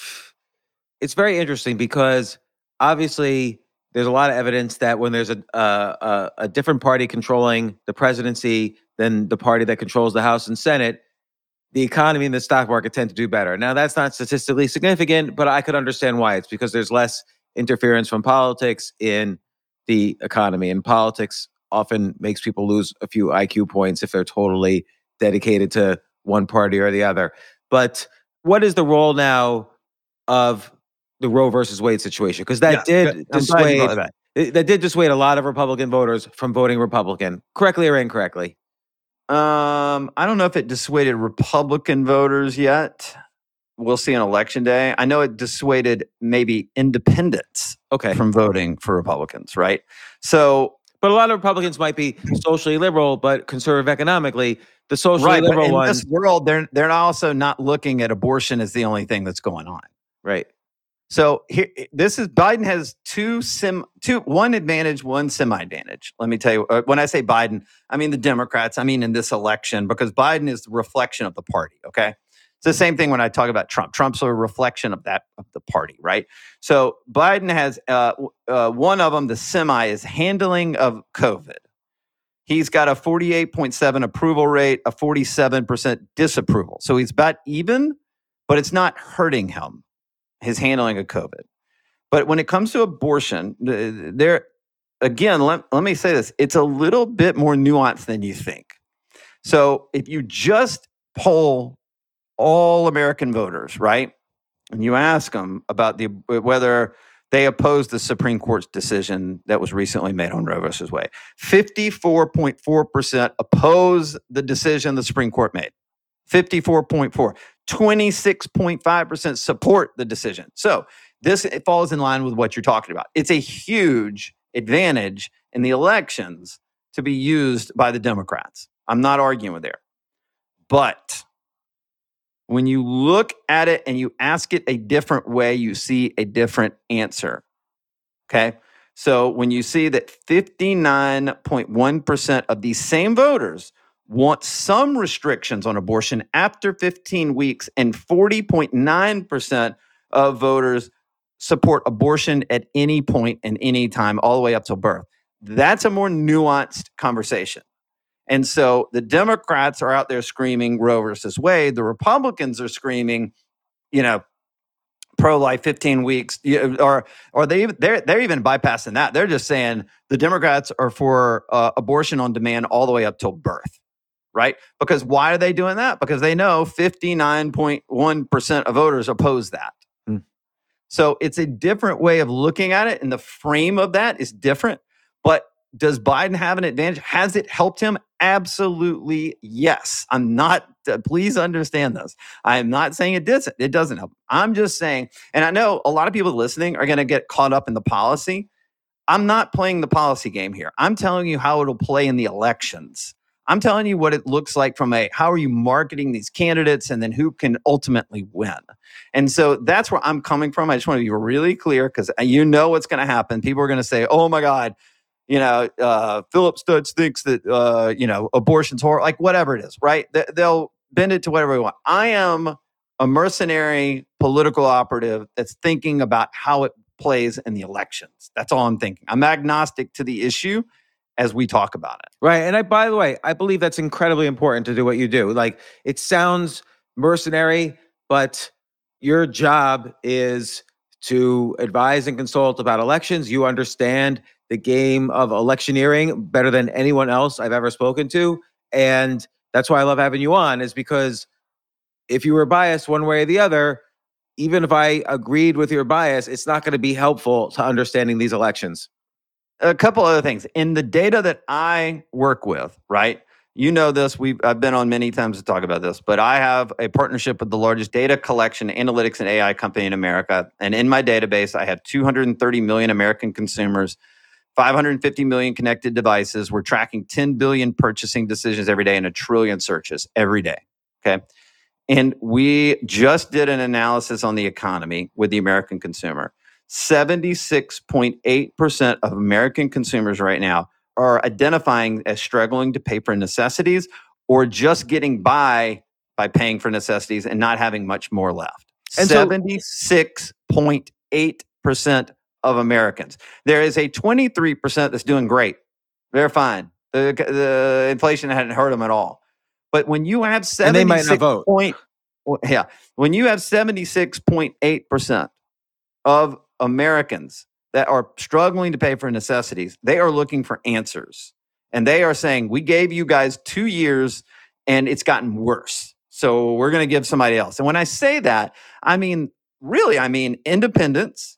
it's very interesting because, obviously, there's a lot of evidence that when there's a, uh, a, a different party controlling the presidency than the party that controls the House and Senate, the economy and the stock market tend to do better. Now, that's not statistically significant, but I could understand why. It's because there's less interference from politics in the economy. And politics often makes people lose a few I Q points if they're totally dedicated to one party or the other. But what is the role now of the Roe versus Wade situation? Because that Yeah, did I'm glad you brought dissuade that. it- that did dissuade a lot of Republican voters from voting Republican, correctly or incorrectly. Um, I don't know if it dissuaded Republican voters yet. We'll see on Election Day. I know it dissuaded maybe independents Okay. from voting for Republicans, right? So, But a lot of Republicans might be socially liberal, but conservative economically. The socially right, but liberal in ones, this world, they're they're also not looking at abortion as the only thing that's going on. right? So here, this is Biden has two sim, two one advantage, one semi-advantage. Let me tell you, uh, when I say Biden, I mean the Democrats. I mean in this election because Biden is the reflection of the party. Okay, it's the same thing when I talk about Trump. Trump's a reflection of that of the party, right? So Biden has uh, uh, one of them. The semi is handling of COVID. He's got a forty-eight point seven approval rate, a forty-seven percent disapproval. So he's about even, but it's not hurting him. His handling of COVID. But when it comes to abortion, there, again, let, let me say this. It's a little bit more nuanced than you think. So if you just poll all American voters, right, and you ask them about the whether they oppose the Supreme Court's decision that was recently made on Roe versus Wade, fifty-four point four percent oppose the decision the Supreme Court made. fifty-four point four. twenty-six point five percent support the decision. So this it falls in line with what you're talking about. It's a huge advantage in the elections to be used by the Democrats. I'm not arguing with there. But when you look at it and you ask it a different way, you see a different answer. Okay? So when you see that fifty-nine point one percent of these same voters want some restrictions on abortion after fifteen weeks, and forty point nine percent of voters support abortion at any point and any time, all the way up till birth. That's a more nuanced conversation. And so the Democrats are out there screaming Roe versus Wade. The Republicans are screaming, you know, pro-life fifteen weeks, or or they they're they're even bypassing that. They're just saying the Democrats are for uh, abortion on demand all the way up till birth. Right? Because why are they doing that? Because they know fifty-nine point one percent of voters oppose that. Hmm. So it's a different way of looking at it, and the frame of that is different. But does Biden have an advantage? Has it helped him? Absolutely yes. I'm not, uh, please understand this. I am not saying it doesn't. It doesn't help. I'm just saying, and I know a lot of people listening are going to get caught up in the policy. I'm not playing the policy game here. I'm telling you how it'll play in the elections. I'm telling you what it looks like from a, how are you marketing these candidates and then who can ultimately win? And so that's where I'm coming from. I just want to be really clear because you know what's going to happen. People are going to say, oh my God, you know, uh, Philip Stutz thinks that, uh, you know, abortion's horrible, like whatever it is, right? They, they'll bend it to whatever they want. I am a mercenary political operative that's thinking about how it plays in the elections. That's all I'm thinking. I'm agnostic to the issue as we talk about it. Right. And I, by the way, I believe that's incredibly important to do what you do. Like, it sounds mercenary, but your job is to advise and consult about elections. You understand the game of electioneering better than anyone else I've ever spoken to. And that's why I love having you on, is because if you were biased one way or the other, even if I agreed with your bias, it's not going to be helpful to understanding these elections. A couple other things. In the data that I work with, right? You know this, we've I've been on many times to talk about this, but I have a partnership with the largest data collection, analytics, and A I company in America. And in my database, I have two hundred thirty million American consumers, five hundred fifty million connected devices. We're tracking ten billion purchasing decisions every day and a trillion searches every day, okay? And we just did an analysis on the economy with the American consumer. seventy-six point eight percent of American consumers right now are identifying as struggling to pay for necessities or just getting by by paying for necessities and not having much more left. And seventy-six point eight percent of Americans. There is a twenty-three percent that's doing great. They're fine. The, the inflation hadn't hurt them at all. But when you have seventy-six point, yeah, when you have seventy-six point eight percent of Americans that are struggling to pay for necessities, they are looking for answers. And they are saying, we gave you guys two years and it's gotten worse. So we're going to give somebody else. And when I say that, I mean, really, I mean independence.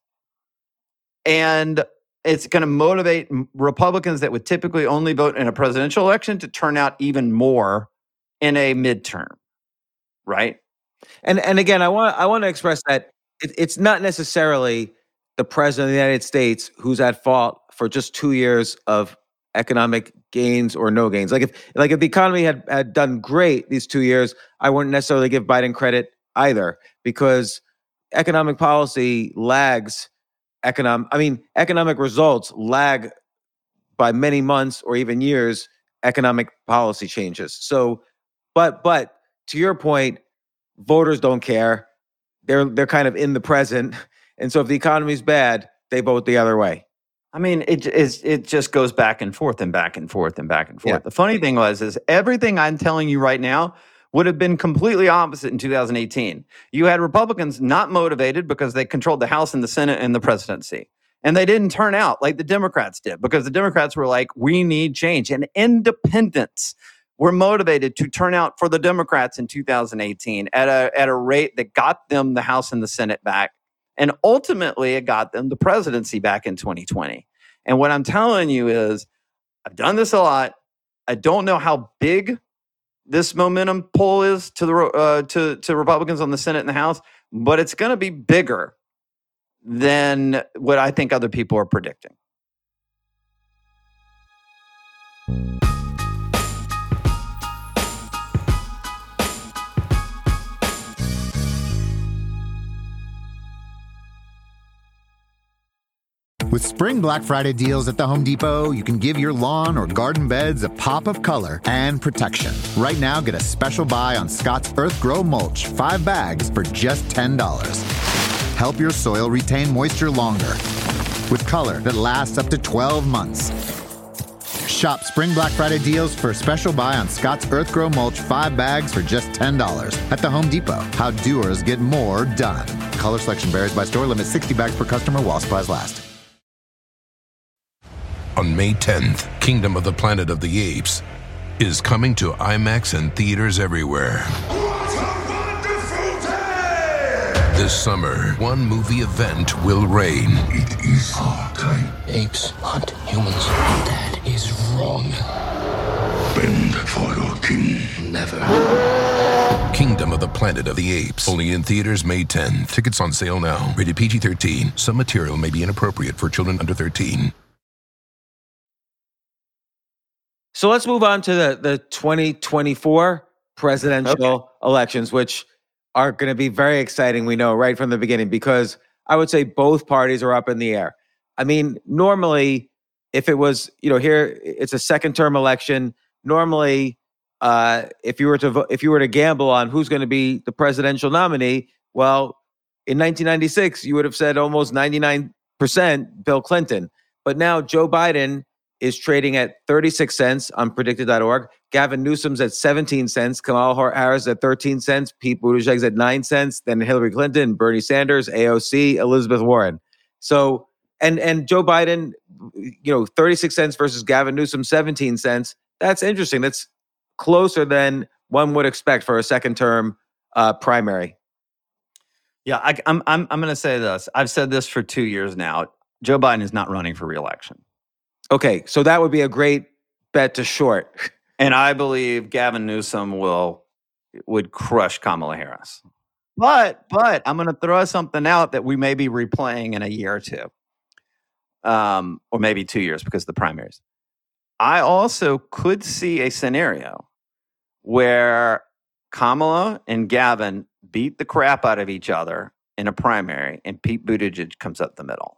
And it's going to motivate Republicans that would typically only vote in a presidential election to turn out even more in a midterm, right? And and again, I want I want to express that it, it's not necessarily the president of the United States who's at fault for just two years of economic gains or no gains. Like if like if the economy had, had done great these two years, I wouldn't necessarily give Biden credit either, because economic policy lags economic. I mean, economic results lag by many months or even years economic policy changes. So, but but to your point, voters don't care. They're they're kind of in the present. And so if the economy's bad, they vote the other way. I mean, it is it just goes back and forth and back and forth and back and forth. Yeah. The funny thing was, is everything I'm telling you right now would have been completely opposite in two thousand eighteen. You had Republicans not motivated because they controlled the House and the Senate and the presidency. And they didn't turn out like the Democrats did, because the Democrats were like, we need change. And independents were motivated to turn out for the Democrats in two thousand eighteen at a, at a rate that got them the House and the Senate back. And ultimately, it got them the presidency back in twenty twenty. And what I'm telling you is, I've done this a lot. I don't know how big this momentum pull is to the uh, to to Republicans on the Senate and the House, but it's going to be bigger than what I think other people are predicting. With Spring Black Friday deals at the Home Depot, you can give your lawn or garden beds a pop of color and protection. Right now, get a special buy on Scott's Earth Grow Mulch, five bags for just ten dollars. Help your soil retain moisture longer with color that lasts up to twelve months. Shop Spring Black Friday deals for a special buy on Scott's Earth Grow Mulch, five bags for just ten dollars at the Home Depot. How doers get more done. Color selection varies by store. Limit sixty bags per customer while supplies last. On May tenth, Kingdom of the Planet of the Apes is coming to IMAX and theaters everywhere. What a wonderful day! This summer, one movie event will reign. It is our time. Apes hunt humans. That He's wrong. Bend for your king. Never. Kingdom of the Planet of the Apes. Only in theaters May tenth. Tickets on sale now. Rated P G thirteen. Some material may be inappropriate for children under thirteen. So let's move on to the, the twenty twenty-four presidential okay. elections, which are going to be very exciting, we know, right from the beginning, because I would say both parties are up in the air. I mean, normally, if it was, you know, here, it's a second-term election. Normally, uh, if you were to vo- if you were to gamble on who's going to be the presidential nominee, well, in nineteen ninety-six, you would have said almost ninety-nine percent Bill Clinton. But now Joe Biden is trading at thirty-six cents on predicted dot org. Gavin Newsom's at seventeen cents. Kamala Harris at thirteen cents. Pete Buttigieg's at nine cents. Then Hillary Clinton, Bernie Sanders, A O C, Elizabeth Warren. So, and and Joe Biden, you know, thirty-six cents versus Gavin Newsom, seventeen cents. That's interesting. That's closer than one would expect for a second term uh, primary. Yeah, I, I'm I'm I'm going to say this. I've said this for two years now. Joe Biden is not running for re-election. Okay, so that would be a great bet to short. And I believe Gavin Newsom will would crush Kamala Harris. But but I'm going to throw something out that we may be replaying in a year or two, um, or maybe two years because of the primaries. I also could see a scenario where Kamala and Gavin beat the crap out of each other in a primary, and Pete Buttigieg comes up the middle.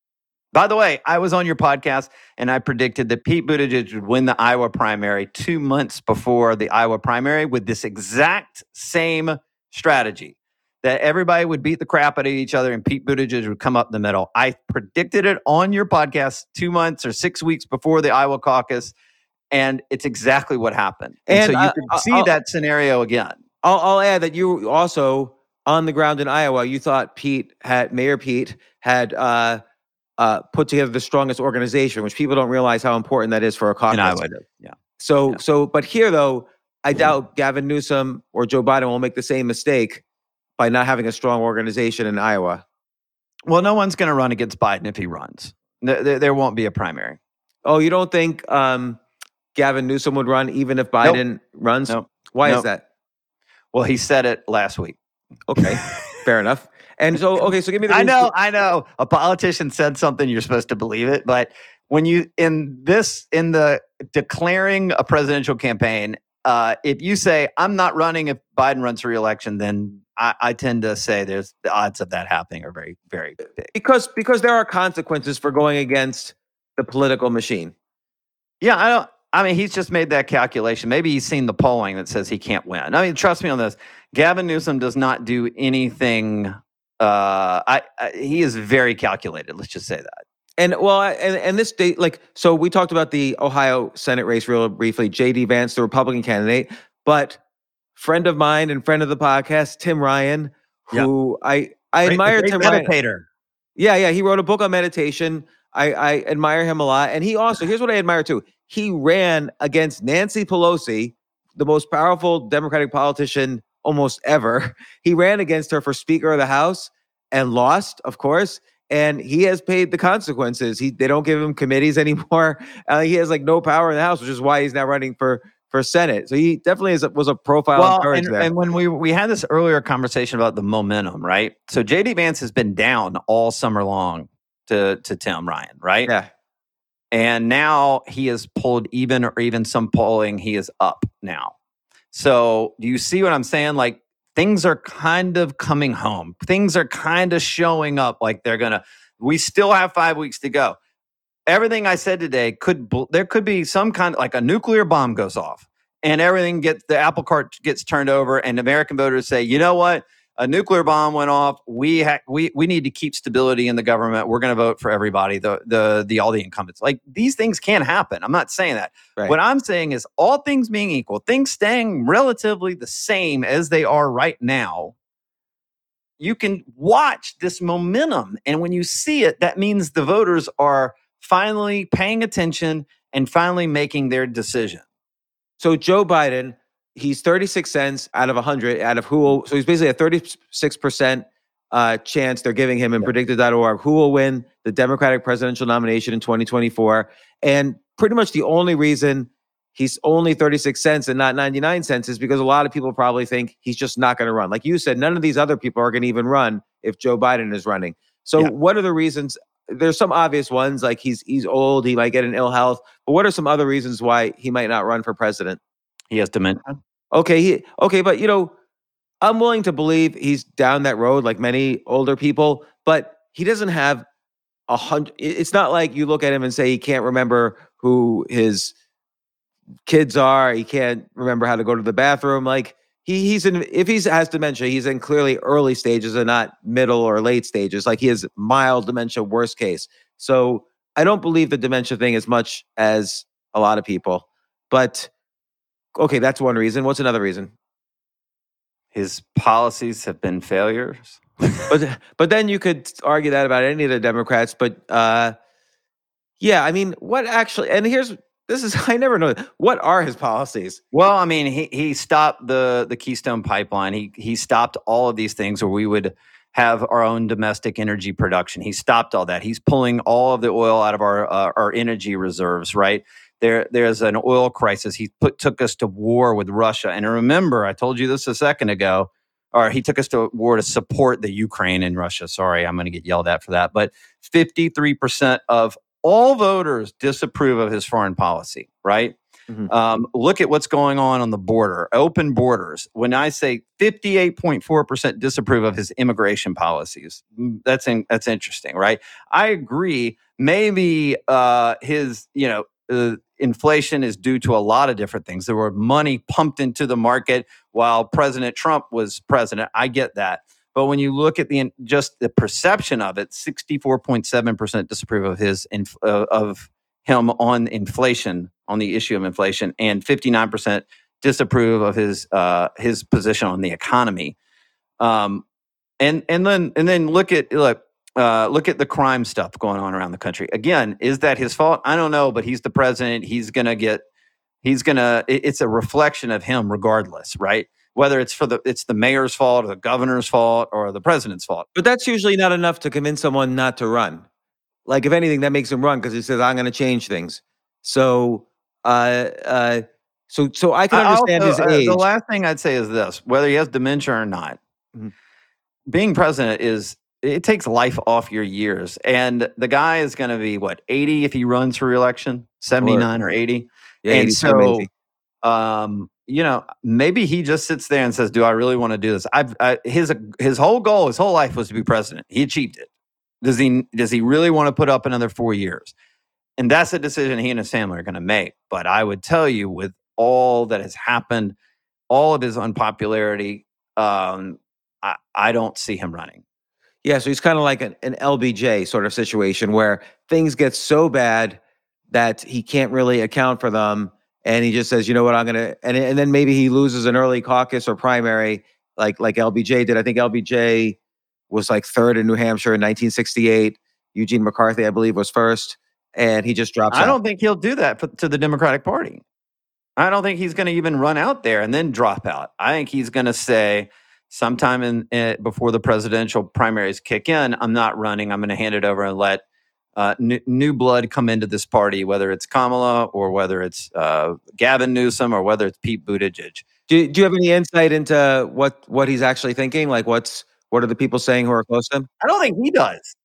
By the way, I was on your podcast and I predicted that Pete Buttigieg would win the Iowa primary two months before the Iowa primary with this exact same strategy, that everybody would beat the crap out of each other and Pete Buttigieg would come up the middle. I predicted it on your podcast two months or six weeks before the Iowa caucus, and it's exactly what happened. And, and so you uh, can see I'll, that scenario again. I'll, I'll add that you also, on the ground in Iowa, you thought Pete had, Mayor Pete had, uh, Uh, put together the strongest organization, which people don't realize how important that is for a caucus. In Iowa, yeah. So, yeah. so, but here though, I doubt Gavin Newsom or Joe Biden will make the same mistake by not having a strong organization in Iowa. Well, no one's going to run against Biden if he runs. There, there, there won't be a primary. Oh, you don't think um, Gavin Newsom would run even if Biden nope. runs? Nope. Why nope. is that? Well, he said it last week. Okay, fair enough. And so, okay, so give me the... I know, I know. A politician said something, you're supposed to believe it. But when you, in this, in the declaring a presidential campaign, uh, if you say, I'm not running if Biden runs for re-election, then I, I tend to say there's the odds of that happening are very, very big. Because, because there are consequences for going against the political machine. Yeah, I don't... I mean, he's just made that calculation. Maybe he's seen the polling that says he can't win. I mean, trust me on this. Gavin Newsom does not do anything... Uh, I, I he is very calculated. Let's just say that. And well, and and this date, like, so we talked about the Ohio Senate race real briefly. J D Vance, the Republican candidate, but friend of mine and friend of the podcast, Tim Ryan, who yep. I I great, admire. Tim meditator. Ryan. Yeah, yeah. He wrote a book on meditation. I I admire him a lot, and he also here's what I admire too. He ran against Nancy Pelosi, the most powerful Democratic politician almost ever. He ran against her for Speaker of the House and lost, of course. And he has paid the consequences. He they don't give him committees anymore. Uh, he has like no power in the House, which is why he's now running for for Senate. So he definitely is a, was a profile well, of courage and, there. And when we we had this earlier conversation about the momentum, right? So J D Vance has been down all summer long to to Tim Ryan, right? Yeah. And now he has pulled even or even some polling. He is up now. So do you see what I'm saying? Like things are kind of coming home. Things are kind of showing up like they're going to, we still have five weeks to go. Everything I said today could, there could be some kind of like a nuclear bomb goes off and everything gets, the apple cart gets turned over and American voters say, you know what? A nuclear bomb went off. We ha- we we need to keep stability in the government. We're going to vote for everybody, the the the all the incumbents. Like these things can happen. I'm not saying that. Right. What I'm saying is, all things being equal, things staying relatively the same as they are right now, you can watch this momentum, and when you see it, that means the voters are finally paying attention and finally making their decision. So Joe Biden, he's thirty-six cents out of one hundred, out of who will, so he's basically a thirty-six percent uh, chance they're giving him in yeah. predicted dot org who will win the Democratic presidential nomination in twenty twenty-four. And pretty much the only reason he's only thirty-six cents and not ninety-nine cents is because a lot of people probably think he's just not going to run. Like you said, none of these other people are going to even run if Joe Biden is running. So Yeah. what are the reasons? There's some obvious ones, like he's he's old, he might get an ill health. But what are some other reasons why he might not run for president? He has dementia. Okay, he, okay, but you know, I'm willing to believe he's down that road like many older people, but he doesn't have a hundred. It's not like you look at him and say he can't remember who his kids are. He can't remember how to go to the bathroom. Like he, he's in, if he has dementia, he's in clearly early stages and not middle or late stages. Like he has mild dementia, worst case. So I don't believe the dementia thing as much as a lot of people. But okay, that's one reason. What's another reason? His policies have been failures. but but then you could argue that about any of the Democrats. But uh, yeah, I mean, what actually? And here's this is I never know what are his policies. Well, I mean, he he stopped the the Keystone Pipeline. He he stopped all of these things where we would have our own domestic energy production. He stopped all that. He's pulling all of the oil out of our uh, our energy reserves. Right there, there's an oil crisis. He put took us to war with Russia. And remember, I told you this a second ago. Or he took us to war to support the Ukraine and Russia. Sorry, I'm going to get yelled at for that. But fifty-three percent of all voters disapprove of his foreign policy, right? Mm-hmm. Um, look at what's going on on the border, open borders. When I say fifty-eight point four percent disapprove of his immigration policies, that's in, that's interesting, right? I agree. Maybe uh, his, you know, uh, inflation is due to a lot of different things. There were money pumped into the market while President Trump was president. I get that. But when you look at the just the perception of it, sixty-four point seven percent disapprove of his inf- uh, of him on inflation, on the issue of inflation, and fifty-nine percent disapprove of his uh, his position on the economy. Um, and and then and then look at look uh, look at the crime stuff going on around the country. Again, is that his fault? I don't know, but he's the president. He's gonna get. He's gonna. It's a reflection of him, regardless, right? Whether it's for the it's the mayor's fault or the governor's fault or the president's fault. But that's usually not enough to convince someone not to run. Like if anything, that makes him run because he says, "I'm going to change things." So, uh, uh, so, so I can understand also, his age. Uh, the last thing I'd say is this: whether he has dementia or not, mm-hmm. being president is it takes life off your years, and the guy is going to be what eighty if he runs for re-election, seventy-nine or, or eighty, yeah, and so, um, you know, maybe he just sits there and says, "Do I really want to do this?" I've I, his his whole goal, his whole life was to be president. He achieved it. Does he does he really want to put up another four years? And that's a decision he and his family are going to make. But I would tell you, with all that has happened, all of his unpopularity, um, I, I don't see him running. Yeah, so he's kind of like an, an L B J sort of situation where things get so bad that he can't really account for them. And he just says, you know what, I'm going to, and and then maybe he loses an early caucus or primary like like L B J did. I think L B J was like third in New Hampshire in nineteen sixty-eight. Eugene McCarthy, I believe, was first. And he just drops I out. don't think he'll do that for, to the Democratic Party. I don't think he's going to even run out there and then drop out. I think he's going to say sometime in, in before the presidential primaries kick in, I'm not running. I'm going to hand it over and let uh, new, new blood come into this party, whether it's Kamala or whether it's uh, Gavin Newsom or whether it's Pete Buttigieg. Do, do you have any insight into what, what he's actually thinking? Like what's what are the people saying who are close to him? I don't think he does.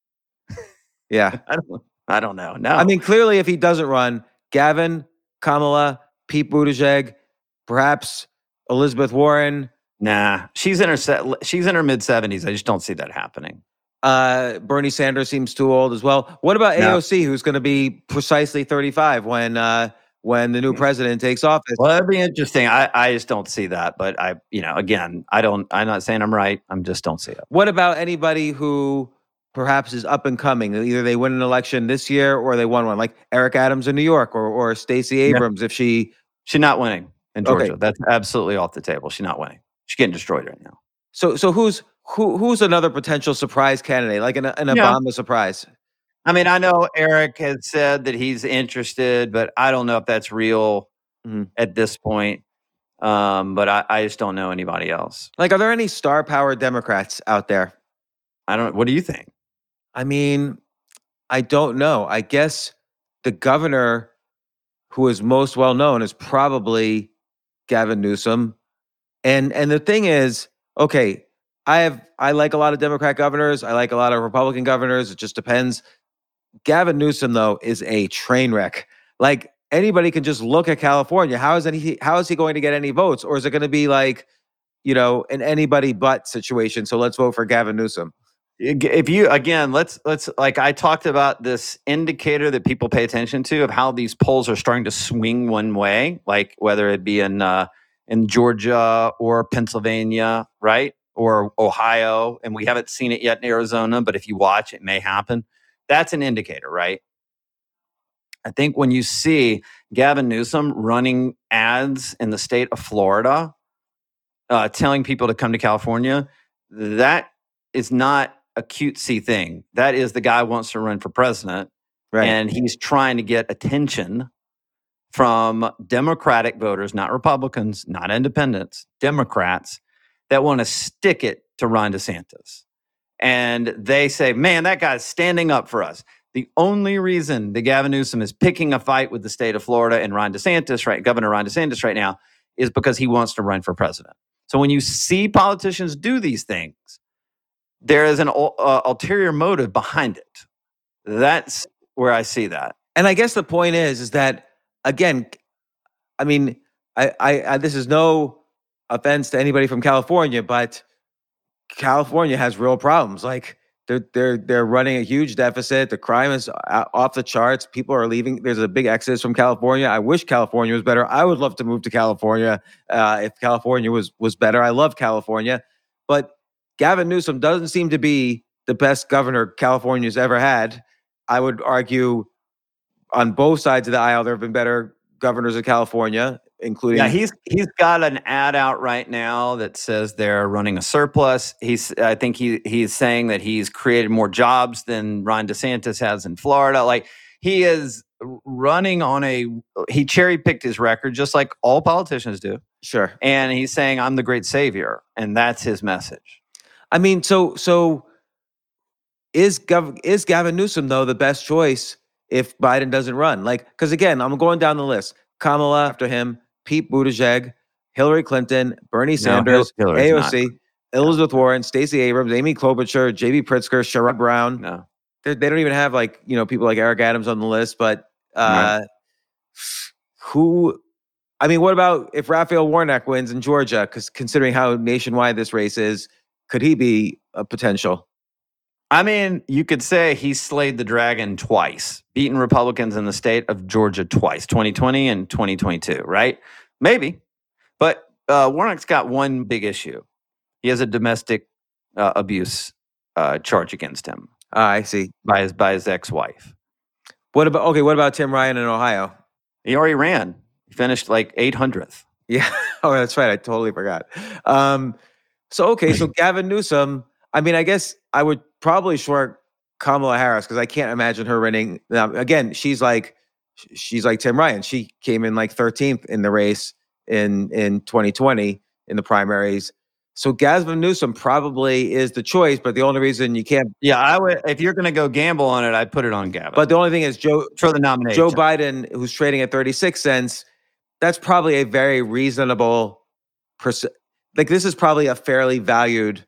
Yeah. I don't I don't know. No. I mean, clearly if he doesn't run, Gavin, Kamala, Pete Buttigieg, perhaps Elizabeth Warren. Nah, she's in her set, she's in her mid seventies. I just don't see that happening. Uh, Bernie Sanders seems too old as well. What about no. A O C, who's going to be precisely thirty-five when uh, when the new president takes office? Well, that'd be interesting. I, I just don't see that. But I, you know, again, I don't. I'm not saying I'm right. I'm just don't see it. What about anybody who perhaps is up and coming? Either they win an election this year or they won one, like Eric Adams in New York, or or Stacey Abrams. Yeah. If she she's not winning in Georgia, okay. That's absolutely off the table. She's not winning. She's getting destroyed right now. So so who's who who's another potential surprise candidate, like an an yeah. Obama surprise? I mean, I know Eric has said that he's interested, but I don't know if that's real mm-hmm. at this point. Um, but I, I just don't know anybody else. Like, are there any star power Democrats out there? I don't. What do you think? I mean, I don't know. I guess the governor who is most well known is probably Gavin Newsom. And and the thing is, okay, I have I like a lot of Democrat governors. I like a lot of Republican governors. It just depends. Gavin Newsom, though, is a train wreck. Like, anybody can just look at California. How is any how is he going to get any votes? Or is it going to be like, you know, an anybody but situation? So let's vote for Gavin Newsom. If you, again, let's, let's, like I talked about this indicator that people pay attention to of how these polls are starting to swing one way, like whether it be in, uh, in Georgia or Pennsylvania, right? Or Ohio. And we haven't seen it yet in Arizona, but if you watch, it may happen. That's an indicator, right? I think when you see Gavin Newsom running ads in the state of Florida, uh, telling people to come to California, that is not a cutesy thing. That is the guy who wants to run for president, Right. and he's trying to get attention from Democratic voters, not Republicans, not independents, Democrats that want to stick it to Ron DeSantis. And they say, man, that guy's standing up for us. The only reason that Gavin Newsom is picking a fight with the state of Florida and Ron DeSantis, right, Governor Ron DeSantis right now, is because he wants to run for president. So when you see politicians do these things, there is an uh, ulterior motive behind it. That's where I see that. And I guess the point is, is that, again, I mean, I, I, I this is no offense to anybody from California, but California has real problems. Like, they're they're they're running a huge deficit. The crime is off the charts. People are leaving. There's a big exodus from California. I wish California was better. I would love to move to California uh, if California was was better. I love California, but Gavin Newsom doesn't seem to be the best governor California's ever had. I would argue on both sides of the aisle, there have been better governors of California, including. Yeah, he's he's got an ad out right now that says they're running a surplus. He's I think he he's saying that he's created more jobs than Ron DeSantis has in Florida. Like, he is running on a he cherry picked his record just like all politicians do. Sure. And he's saying, I'm the great savior, and that's his message. I mean, so so is Gov, is Gavin Newsom, though, the best choice if Biden doesn't run? Like, because again, I'm going down the list. Kamala after him, Pete Buttigieg, Hillary Clinton, Bernie Sanders, no, A O C, not. Elizabeth Warren, Stacey Abrams, Amy Klobuchar, J B Pritzker, Sherrod Brown. No, They're, they don't even have, like, you know, people like Eric Adams on the list. But uh, right. who? I mean, what about if Raphael Warnock wins in Georgia? Because considering how nationwide this race is, could he be a potential? I mean, you could say he slayed the dragon twice, beaten Republicans in the state of Georgia twice, twenty twenty and twenty twenty-two, right? Maybe. But uh, Warnock's got one big issue. He has a domestic uh, abuse uh, charge against him. Uh, I see. By his, by his ex-wife. What about, okay, what about Tim Ryan in Ohio? He already ran. He finished like eight hundredth. Yeah. Oh, that's right. I totally forgot. Um, so, okay, so Gavin Newsom, I mean, I guess I would probably short Kamala Harris because I can't imagine her running. Now, again, she's like she's like Tim Ryan. She came in like thirteenth in the race in in twenty twenty in the primaries. So Gavin Newsom probably is the choice, but the only reason you can't. Yeah, I would. If you're going to go gamble on it, I'd put it on Gavin. But the only thing is Joe for the nomination. Joe Biden, who's trading at thirty-six cents. That's probably a very reasonable percent. Like, this is probably a fairly valued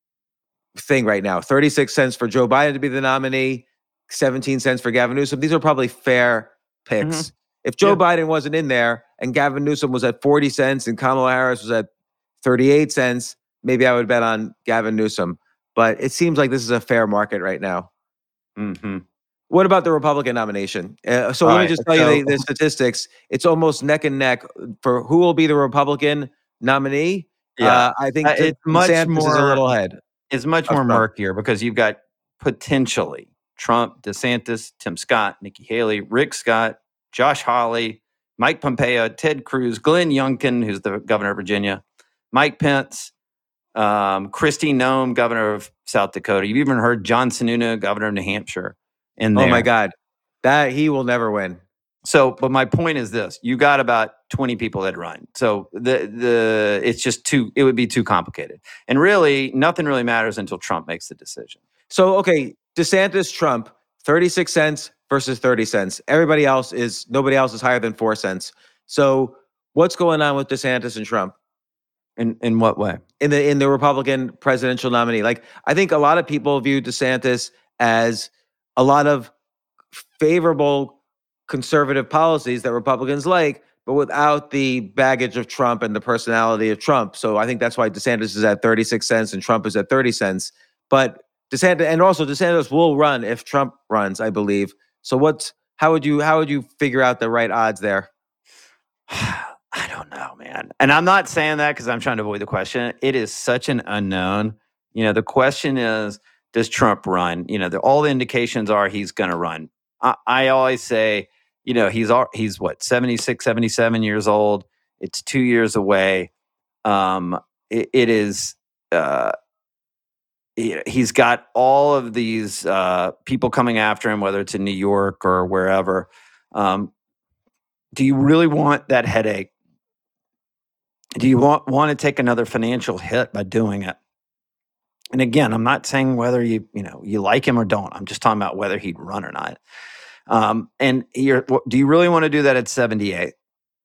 thing right now. thirty-six cents for Joe Biden to be the nominee, seventeen cents for Gavin Newsom. These are probably fair picks. Mm-hmm. If Joe yeah. Biden wasn't in there and Gavin Newsom was at forty cents and Kamala Harris was at thirty-eight cents, maybe I would bet on Gavin Newsom. But it seems like this is a fair market right now. Mm-hmm. What about the Republican nomination? Uh, so All let me just tell so, you the, the statistics. It's almost neck and neck for who will be the Republican nominee. Yeah, uh, I think uh, it's much DeSantis more is a little ahead. It's much more murkier because you've got potentially Trump, DeSantis, Tim Scott, Nikki Haley, Rick Scott, Josh Hawley, Mike Pompeo, Ted Cruz, Glenn Youngkin, who's the governor of Virginia, Mike Pence, um, Kristi Noem, governor of South Dakota. You've even heard John Sununu, governor of New Hampshire. In there. Oh my God, that he will never win. So, but my point is this: you got about twenty people that run. So the the it's just too. It would be too complicated, and really, nothing really matters until Trump makes the decision. So, okay, DeSantis, Trump, thirty-six cents versus thirty cents. Everybody else is, nobody else is higher than four cents. So what's going on with DeSantis and Trump? In in what way? In the in the Republican presidential nominee. Like, I think a lot of people view DeSantis as a lot of favorable conservative policies that Republicans like, but without the baggage of Trump and the personality of Trump. So I think that's why DeSantis is at thirty-six cents and Trump is at thirty cents. But DeSantis, and also DeSantis will run if Trump runs, I believe. So what's how would you how would you figure out the right odds there? I don't know, man. And I'm not saying that because I'm trying to avoid the question. It is such an unknown. You know, the question is, does Trump run? You know, the, all the indications are he's going to run. I, I always say, you know, he's he's what, seventy-six, seventy-seven years old. It's two years away. Um, it, it is, uh, he's got all of these uh, people coming after him, whether it's in New York or wherever. Um, do you really want that headache? Do you want, want to take another financial hit by doing it? And again, I'm not saying whether you you know you like him or don't. I'm just talking about whether he'd run or not. Um, and you're, do you really want to do that at seventy-eight?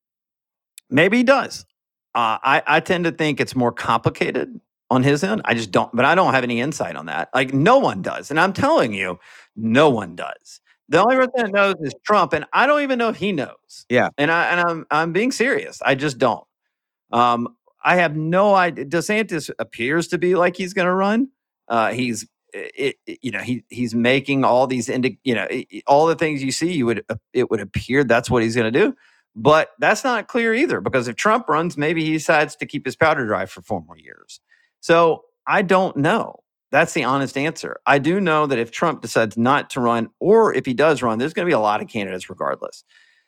Maybe he does. Uh, I, I tend to think it's more complicated on his end. I just don't, but I don't have any insight on that. Like, no one does. And I'm telling you, no one does. The only person that knows is Trump, and I don't even know if he knows. Yeah. And I and I'm I'm being serious. I just don't. Um, I have no idea. DeSantis appears to be like he's going to run. Uh, he's, it, it, you know, he he's making all these, indi- you know, it, all the things you see. You would it would appear that's what he's going to do, but that's not clear either. Because if Trump runs, maybe he decides to keep his powder dry for four more years. So I don't know. That's the honest answer. I do know that if Trump decides not to run, or if he does run, there's going to be a lot of candidates regardless.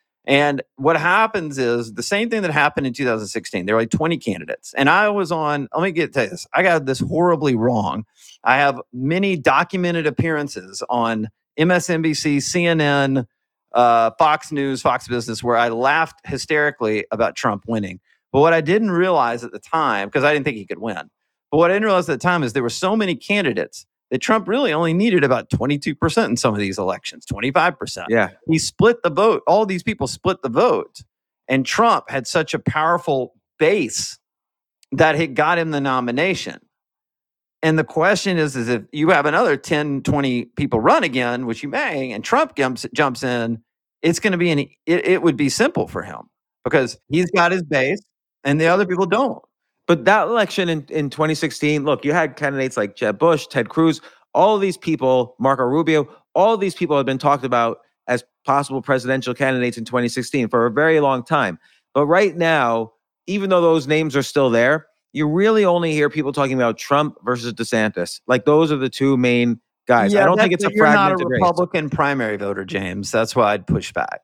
And what happens is the same thing that happened in two thousand sixteen. There were like twenty candidates. And I was on, let me get to this. I got this horribly wrong. I have many documented appearances on M S N B C, C N N, uh, Fox News, Fox Business, where I laughed hysterically about Trump winning. But what I didn't realize at the time, because I didn't think he could win, but what I didn't realize at the time is there were so many candidates that Trump really only needed about twenty-two percent in some of these elections, twenty-five percent. Yeah. He split the vote. All these people split the vote. And Trump had such a powerful base that it got him the nomination. And the question is, is if you have another ten, twenty people run again, which you may, and Trump jumps, jumps in, it's going to be, an, it, it would be simple for him because he's got his base and the other people don't. But that election in, in twenty sixteen, look, you had candidates like Jeb Bush, Ted Cruz, all of these people, Marco Rubio, all of these people have been talked about as possible presidential candidates in twenty sixteen for a very long time. But right now, even though those names are still there, you really only hear people talking about Trump versus DeSantis. Like, those are the two main guys. Yeah, I don't think it's a you're not a fragmented race. Republican primary voter, James. That's why I'd push back.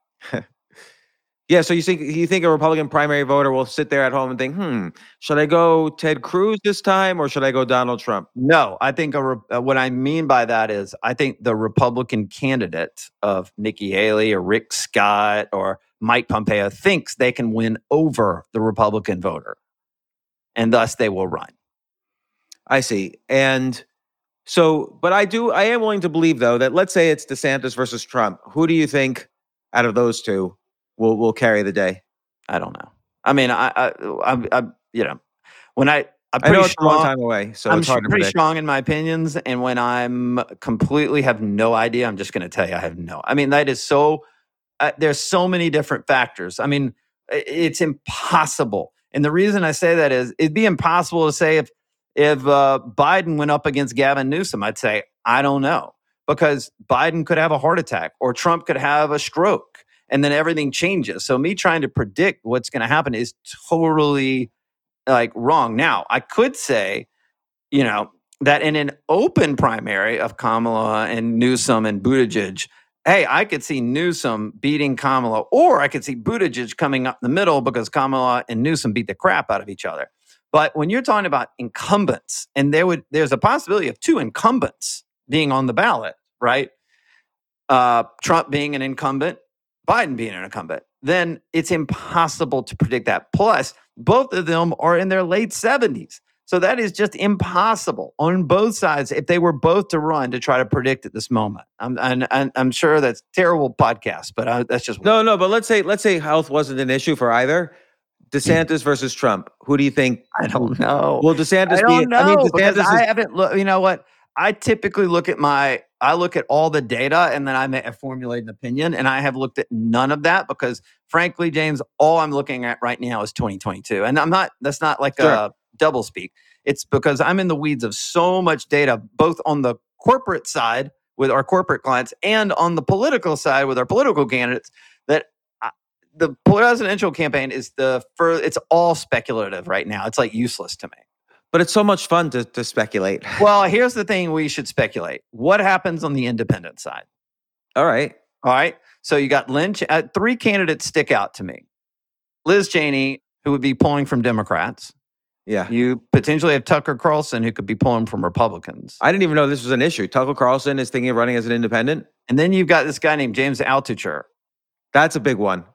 Yeah, so you think you think a Republican primary voter will sit there at home and think, hmm, should I go Ted Cruz this time or should I go Donald Trump? No, I think a re- uh, what I mean by that is I think the Republican candidate of Nikki Haley or Rick Scott or Mike Pompeo thinks they can win over the Republican voter, and thus they will run. I see. And so, but I do, I am willing to believe, though, that let's say it's DeSantis versus Trump. Who do you think out of those two will will carry the day? I don't know. I mean, I, I, I, I you know, when I, I'm I know pretty it's a long strong, time away, so I'm it's hard to pretty predict. strong in my opinions, and when I'm completely have no idea, I'm just going to tell you I have no. I mean, that is so. Uh, there's so many different factors. I mean, i- it's impossible, and the reason I say that is it'd be impossible to say if if uh, Biden went up against Gavin Newsom. I'd say I don't know because Biden could have a heart attack or Trump could have a stroke. And then everything changes. So me trying to predict what's going to happen is totally like wrong. Now, I could say, you know, that in an open primary of Kamala and Newsom and Buttigieg, hey, I could see Newsom beating Kamala, or I could see Buttigieg coming up in the middle because Kamala and Newsom beat the crap out of each other. But when you're talking about incumbents, and there would there's a possibility of two incumbents being on the ballot, right? Uh, Trump being an incumbent, Biden being an incumbent, then it's impossible to predict that. Plus, both of them are in their late seventies. So that is just impossible on both sides if they were both to run to try to predict at this moment. I'm I'm, I'm sure that's terrible podcast, but I, that's just no, no. But let's say let's say health wasn't an issue for either. DeSantis versus Trump. Who do you think? I don't know. Will DeSantis I don't be? know I mean, DeSantis because is, I haven't looked. You know what? I typically look at my. I look at all the data and then I may formulate an opinion. And I have looked at none of that because, frankly, James, all I'm looking at right now is twenty twenty-two, and I'm not. That's not like Sure. a double speak. It's because I'm in the weeds of so much data, both on the corporate side with our corporate clients and on the political side with our political candidates, that I, the presidential campaign is the first, it's all speculative right now. It's like useless to me. but it's so much fun to to speculate. Well, here's the thing we should speculate. What happens on the independent side? All right. All right. So you got Lynch. Uh, three candidates stick out to me. Liz Cheney, who would be pulling from Democrats. Yeah. You potentially have Tucker Carlson, who could be pulling from Republicans. I didn't even know this was an issue. Tucker Carlson is thinking of running as an independent. And then you've got this guy named James Altucher. That's a big one.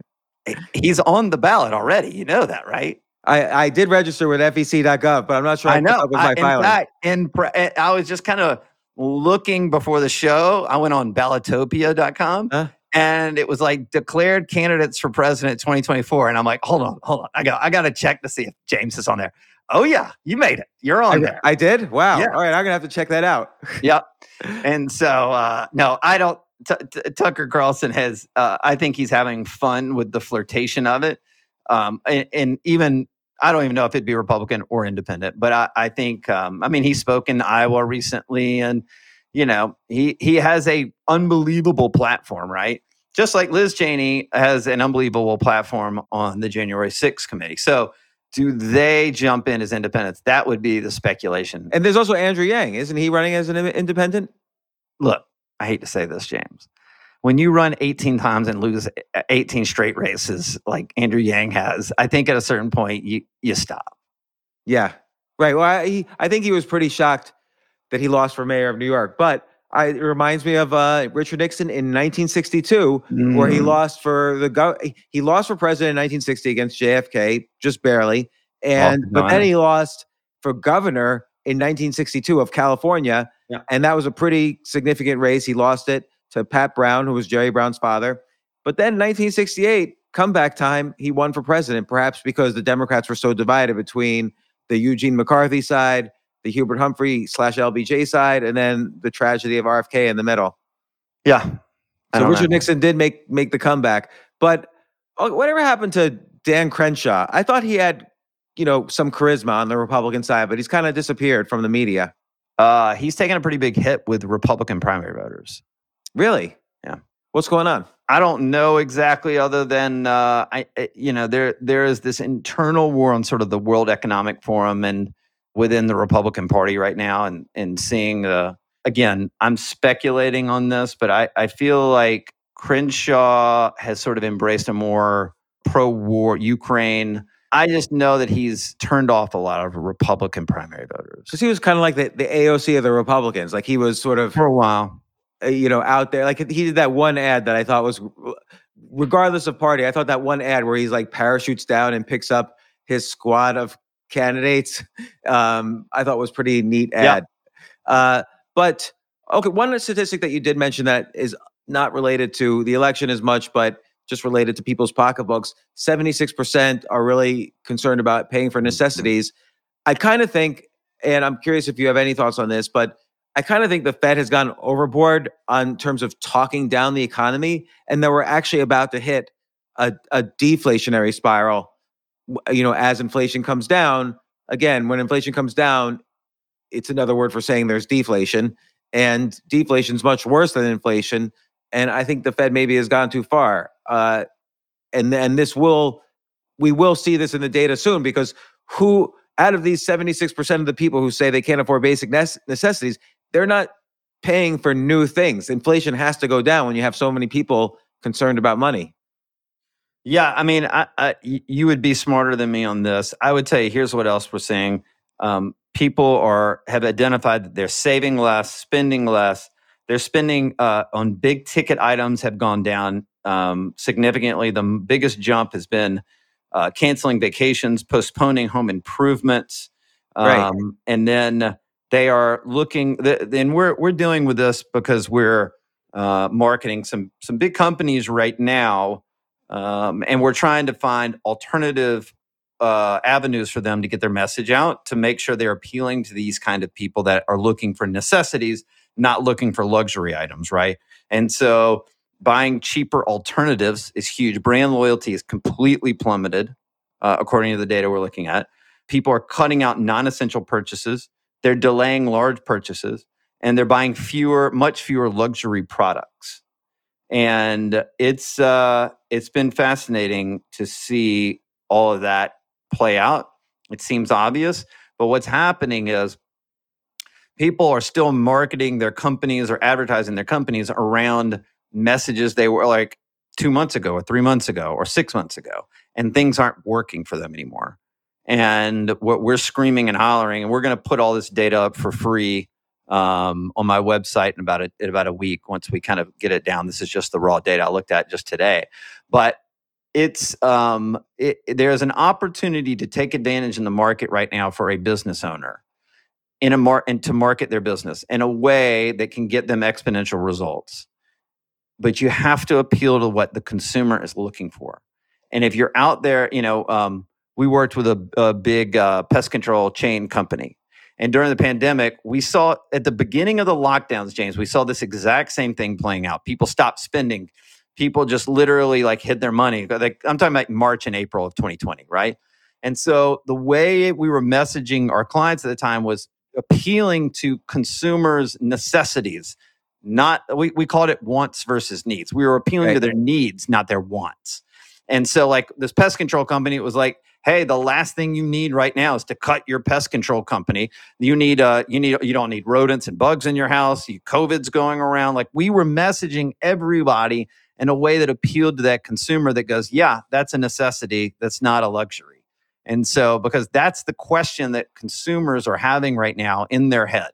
He's on the ballot already. You know that, right? I, I did register with F E C dot gov, but I'm not sure I I know. That was I, my in filing. fact, in pre- I was just kind of looking before the show. I went on ballotopia dot com. Huh? And it was like declared candidates for president twenty twenty-four. And I'm like, hold on, hold on. I got I got to check to see if James is on there. Oh, yeah, you made it. You're on I, there. I did? Wow. Yeah. All right, I'm going to have to check that out. Yep. And so, uh, no, I don't. T- T- Tucker Carlson has, uh, I think he's having fun with the flirtation of it. Um, and, and even, I don't even know if it'd be Republican or independent, but I, I think, um, I mean, he spoke in Iowa recently and, you know, he, he has a unbelievable platform, right? Just like Liz Cheney has an unbelievable platform on the January sixth committee. So do they jump in as independents? That would be the speculation. And there's also Andrew Yang. Isn't he running as an in- independent? Look, I hate to say this, James. When you run eighteen times and lose eighteen straight races like Andrew Yang has, I think at a certain point you you stop. Yeah. Right. Well, I, he, I think he was pretty shocked that he lost for mayor of New York. But I, it reminds me of uh, Richard Nixon in nineteen sixty-two, mm. where he lost for the go- he lost for president in nineteen sixty against J F K, just barely. And oh, but then he lost for governor in nineteen sixty-two of California. Yeah. And that was a pretty significant race. He lost it to Pat Brown, who was Jerry Brown's father. But then nineteen sixty-eight, comeback time, he won for president, perhaps because the Democrats were so divided between the Eugene McCarthy side, the Hubert Humphrey slash L B J side, and then the tragedy of R F K in the middle. Yeah. So Richard know. Nixon did make make the comeback. But whatever happened to Dan Crenshaw? I thought he had, you know, some charisma on the Republican side, but he's kind of disappeared from the media. Uh, he's taken a pretty big hit with Republican primary voters. Really? Yeah. What's going on? I don't know exactly, other than uh, I, you know, there there is this internal war on sort of the World Economic Forum and within the Republican Party right now, and and seeing uh, again, I'm speculating on this, but I I feel like Crenshaw has sort of embraced a more pro-war Ukraine. I just know that he's turned off a lot of Republican primary voters because he was kind of like the, the A O C of the Republicans. Like he was sort of for a while. You know, out there. Like he did that one ad that I thought was, regardless of party, I thought that one ad where he's like parachutes down and picks up his squad of candidates, um, I thought was pretty neat ad. Yeah. Uh, but, okay, one statistic that you did mention that is not related to the election as much, but just related to people's pocketbooks, seventy-six percent are really concerned about paying for necessities. I kind of think, and I'm curious if you have any thoughts on this, but I kind of think the Fed has gone overboard on terms of talking down the economy, and that we're actually about to hit a, a deflationary spiral. You know, as inflation comes down, again, when inflation comes down, it's another word for saying there's deflation, and deflation is much worse than inflation. And I think the Fed maybe has gone too far. Uh, and and this will, we will see this in the data soon, because who out of these seventy-six percent of the people who say they can't afford basic necessities, they're not paying for new things. Inflation has to go down when you have so many people concerned about money. Yeah, I mean, I, I, you would be smarter than me on this. I would tell you, here's what else we're seeing. Um, people are have identified that they're saving less, spending less. They're spending uh, on big ticket items have gone down um, significantly. The biggest jump has been uh, canceling vacations, postponing home improvements. Right. Um, and then they are looking, then we're we're dealing with this because we're uh, marketing some some big companies right now, um, and we're trying to find alternative uh, avenues for them to get their message out to make sure they're appealing to these kind of people that are looking for necessities, not looking for luxury items, right? And so buying cheaper alternatives is huge. Brand loyalty is completely plummeted, uh, according to the data we're looking at. People are cutting out non-essential purchases. They're delaying large purchases, and they're buying fewer, much fewer luxury products. And it's uh, it's been fascinating to see all of that play out. It seems obvious, but what's happening is people are still marketing their companies or advertising their companies around messages they were like two months ago or three months ago or six months ago, and things aren't working for them anymore. And what we're screaming and hollering, and we're going to put all this data up for free um, on my website in about a, in about a week once we kind of get it down. This is just the raw data I looked at just today, but it's um, it, there's an opportunity to take advantage in the market right now for a business owner in a mar- and to market their business in a way that can get them exponential results. But you have to appeal to what the consumer is looking for. And if you're out there, you know, um, we worked with a, a big uh, pest control chain company. And during the pandemic, we saw at the beginning of the lockdowns, James, we saw this exact same thing playing out. People stopped spending. People just literally like hid their money. Like, I'm talking about March and April of twenty twenty, right? And so the way we were messaging our clients at the time was appealing to consumers' necessities. Not we, we called it wants versus needs. We were appealing Right. to their needs, not their wants. And so like this pest control company, it was like, hey, the last thing you need right now is to cut your pest control company. You need uh you need you don't need rodents and bugs in your house. You, COVID's going around. Like we were messaging everybody in a way that appealed to that consumer that goes, yeah, that's a necessity. That's not a luxury. And so because that's the question that consumers are having right now in their head.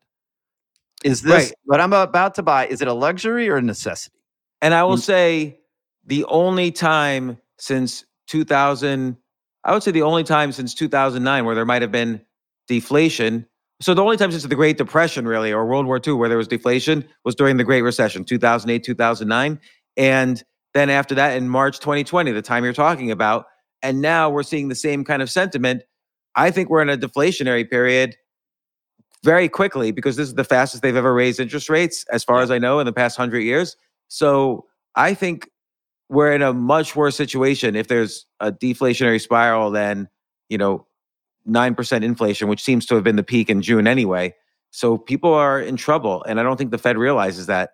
Is this Right. what I'm about to buy? Is it a luxury or a necessity? And I will Mm. say the only time since two thousand, I would say the only time since two thousand nine where there might have been deflation. So the only time since the Great Depression, really, or World War Two, where there was deflation was during the Great Recession, two thousand eight, two thousand nine. And then after that, in March twenty twenty, the time you're talking about. And now we're seeing the same kind of sentiment. I think we're in a deflationary period very quickly because this is the fastest they've ever raised interest rates, as far Yeah. as I know, in the past hundred years. So I think we're in a much worse situation if there's a deflationary spiral than, you know, nine percent inflation, which seems to have been the peak in June anyway. So people are in trouble, and I don't think the Fed realizes that.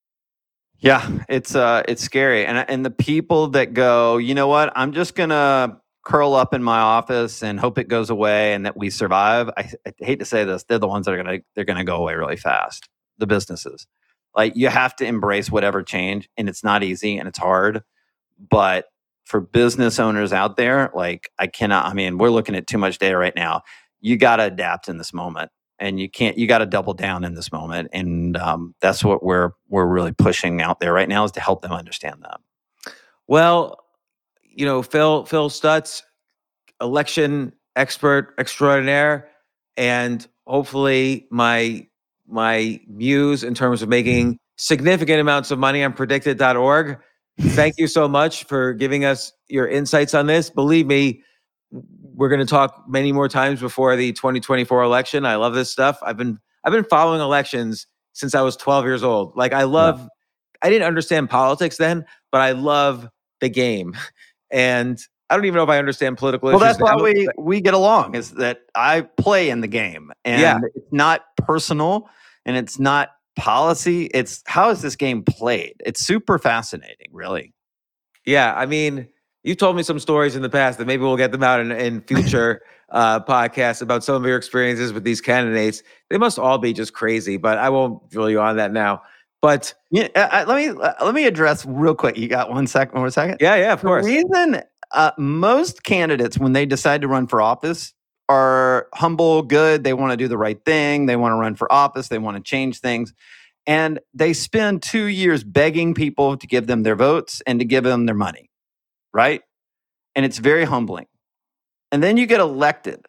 Yeah, it's uh, it's scary, and and the people that go, you know what, I'm just gonna curl up in my office and hope it goes away and that we survive. I, I hate to say this, they're the ones that are gonna they're gonna go away really fast. The businesses, like you have to embrace whatever change, and it's not easy and it's hard, but for business owners out there, like I cannot. I mean, we're looking at too much data right now. You got to adapt in this moment. And you can't. You got to double down in this moment, and um, that's what we're we're really pushing out there right now is to help them understand that. Well, you know, Phil Phil Stutz, election expert extraordinaire, and hopefully my my muse in terms of making significant amounts of money on predicted dot org. Thank you so much for giving us your insights on this. Believe me, we're going to talk many more times before the twenty twenty-four election. I love this stuff. I've been I've been following elections since I was twelve years old. Like I love yeah. I didn't understand politics then, but I love the game. And I don't even know if I understand political well, issues. Well, that's why we, we get along is that I play in the game. And yeah. it's not personal and it's not policy. It's how is this game played? It's super fascinating, really. Yeah, I mean, you told me some stories in the past that maybe we'll get them out in, in future uh, podcasts about some of your experiences with these candidates. They must all be just crazy, but I won't drill you on that now. But yeah, uh, let me uh, let me address real quick. You got one second, one second? Yeah, yeah, of the course. The reason uh, most candidates, when they decide to run for office, are humble, good. They want to do the right thing. They want to run for office. They want to change things. And they spend two years begging people to give them their votes and to give them their money. Right? And it's very humbling. And then you get elected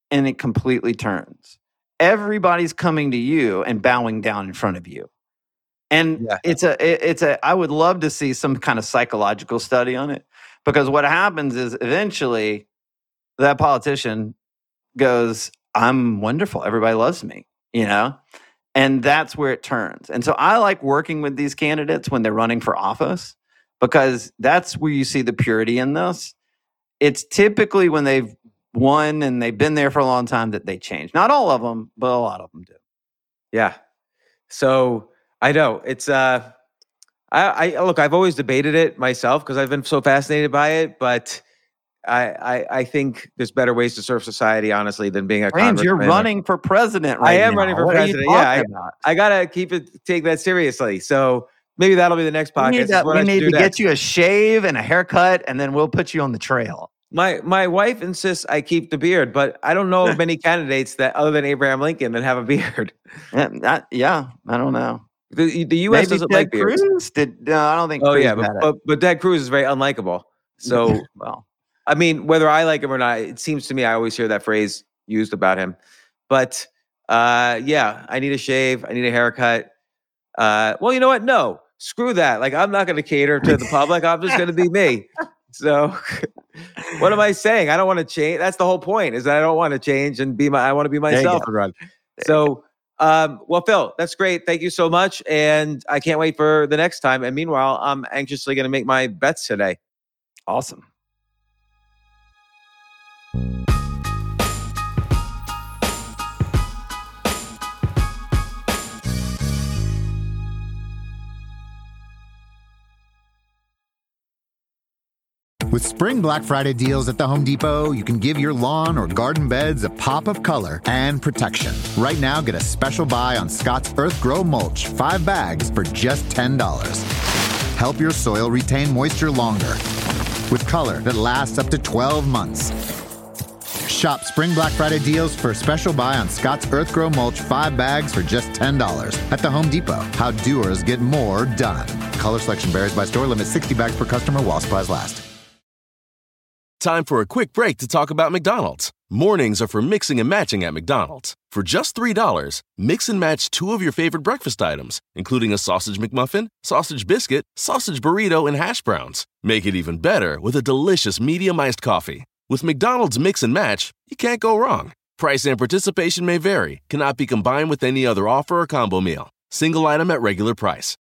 and it completely turns. Everybody's coming to you and bowing down in front of you. And Yeah. it's a, it- it's a, I would love to see some kind of psychological study on it, because what happens is eventually that politician goes, I'm wonderful. Everybody loves me, you know? And that's where it turns. And so I like working with these candidates when they're running for office, because that's where you see the purity in this. It's typically when they've won and they've been there for a long time that they change. Not all of them, but a lot of them do. Yeah. So I know it's, uh, I, I look, I've always debated it myself because I've been so fascinated by it, but I, I, I think there's better ways to serve society, honestly, than being a James, you're congressman. running for president right I am now. running for What are you president. Yeah, I, talking about? I gotta keep it, take that seriously. So maybe that'll be the next We podcast. need, It's to, what we I should need do to next. get you a shave and a haircut, and then we'll put you on the trail. My my wife insists I keep the beard, but I don't know of many candidates that, other than Abraham Lincoln, that have a beard. Yeah, that- yeah, I don't know. The, the U S Maybe doesn't Ted like beards. Cruz? Did, no, I don't think Oh Cruz yeah, had but, it. but but Ted Cruz is very unlikable. So well, I mean, whether I like him or not, it seems to me I always hear that phrase used about him. But uh, yeah, I need a shave. I need a haircut. Uh, well, you know what? No, screw that. Like, I'm not going to cater to the public. I'm just going to be me. So what am I saying? I don't want to change. That's the whole point, is that I don't want to change and be my, I want to be you myself go. and run. So, um, well, Phil, that's great. Thank you so much. And I can't wait for the next time. And meanwhile, I'm anxiously going to make my bets today. Awesome. With spring Black Friday deals at the Home Depot, you can give your lawn or garden beds a pop of color and protection. Right now, get a special buy on Scott's Earth Grow Mulch, five bags for just ten dollars. Help your soil retain moisture longer with color that lasts up to twelve months. Shop spring Black Friday deals for a special buy on Scott's Earth Grow Mulch, five bags for just ten dollars at the Home Depot. How doers get more done. Color selection varies by store. Limit sixty bags per customer while supplies last. Time for a quick break to talk about McDonald's. Mornings are for mixing and matching at McDonald's. For just three dollars, mix and match two of your favorite breakfast items, including a sausage McMuffin, sausage biscuit, sausage burrito, and hash browns. Make it even better with a delicious medium iced coffee. With McDonald's Mix and Match, you can't go wrong. Price and participation may vary, cannot be combined with any other offer or combo meal. Single item at regular price.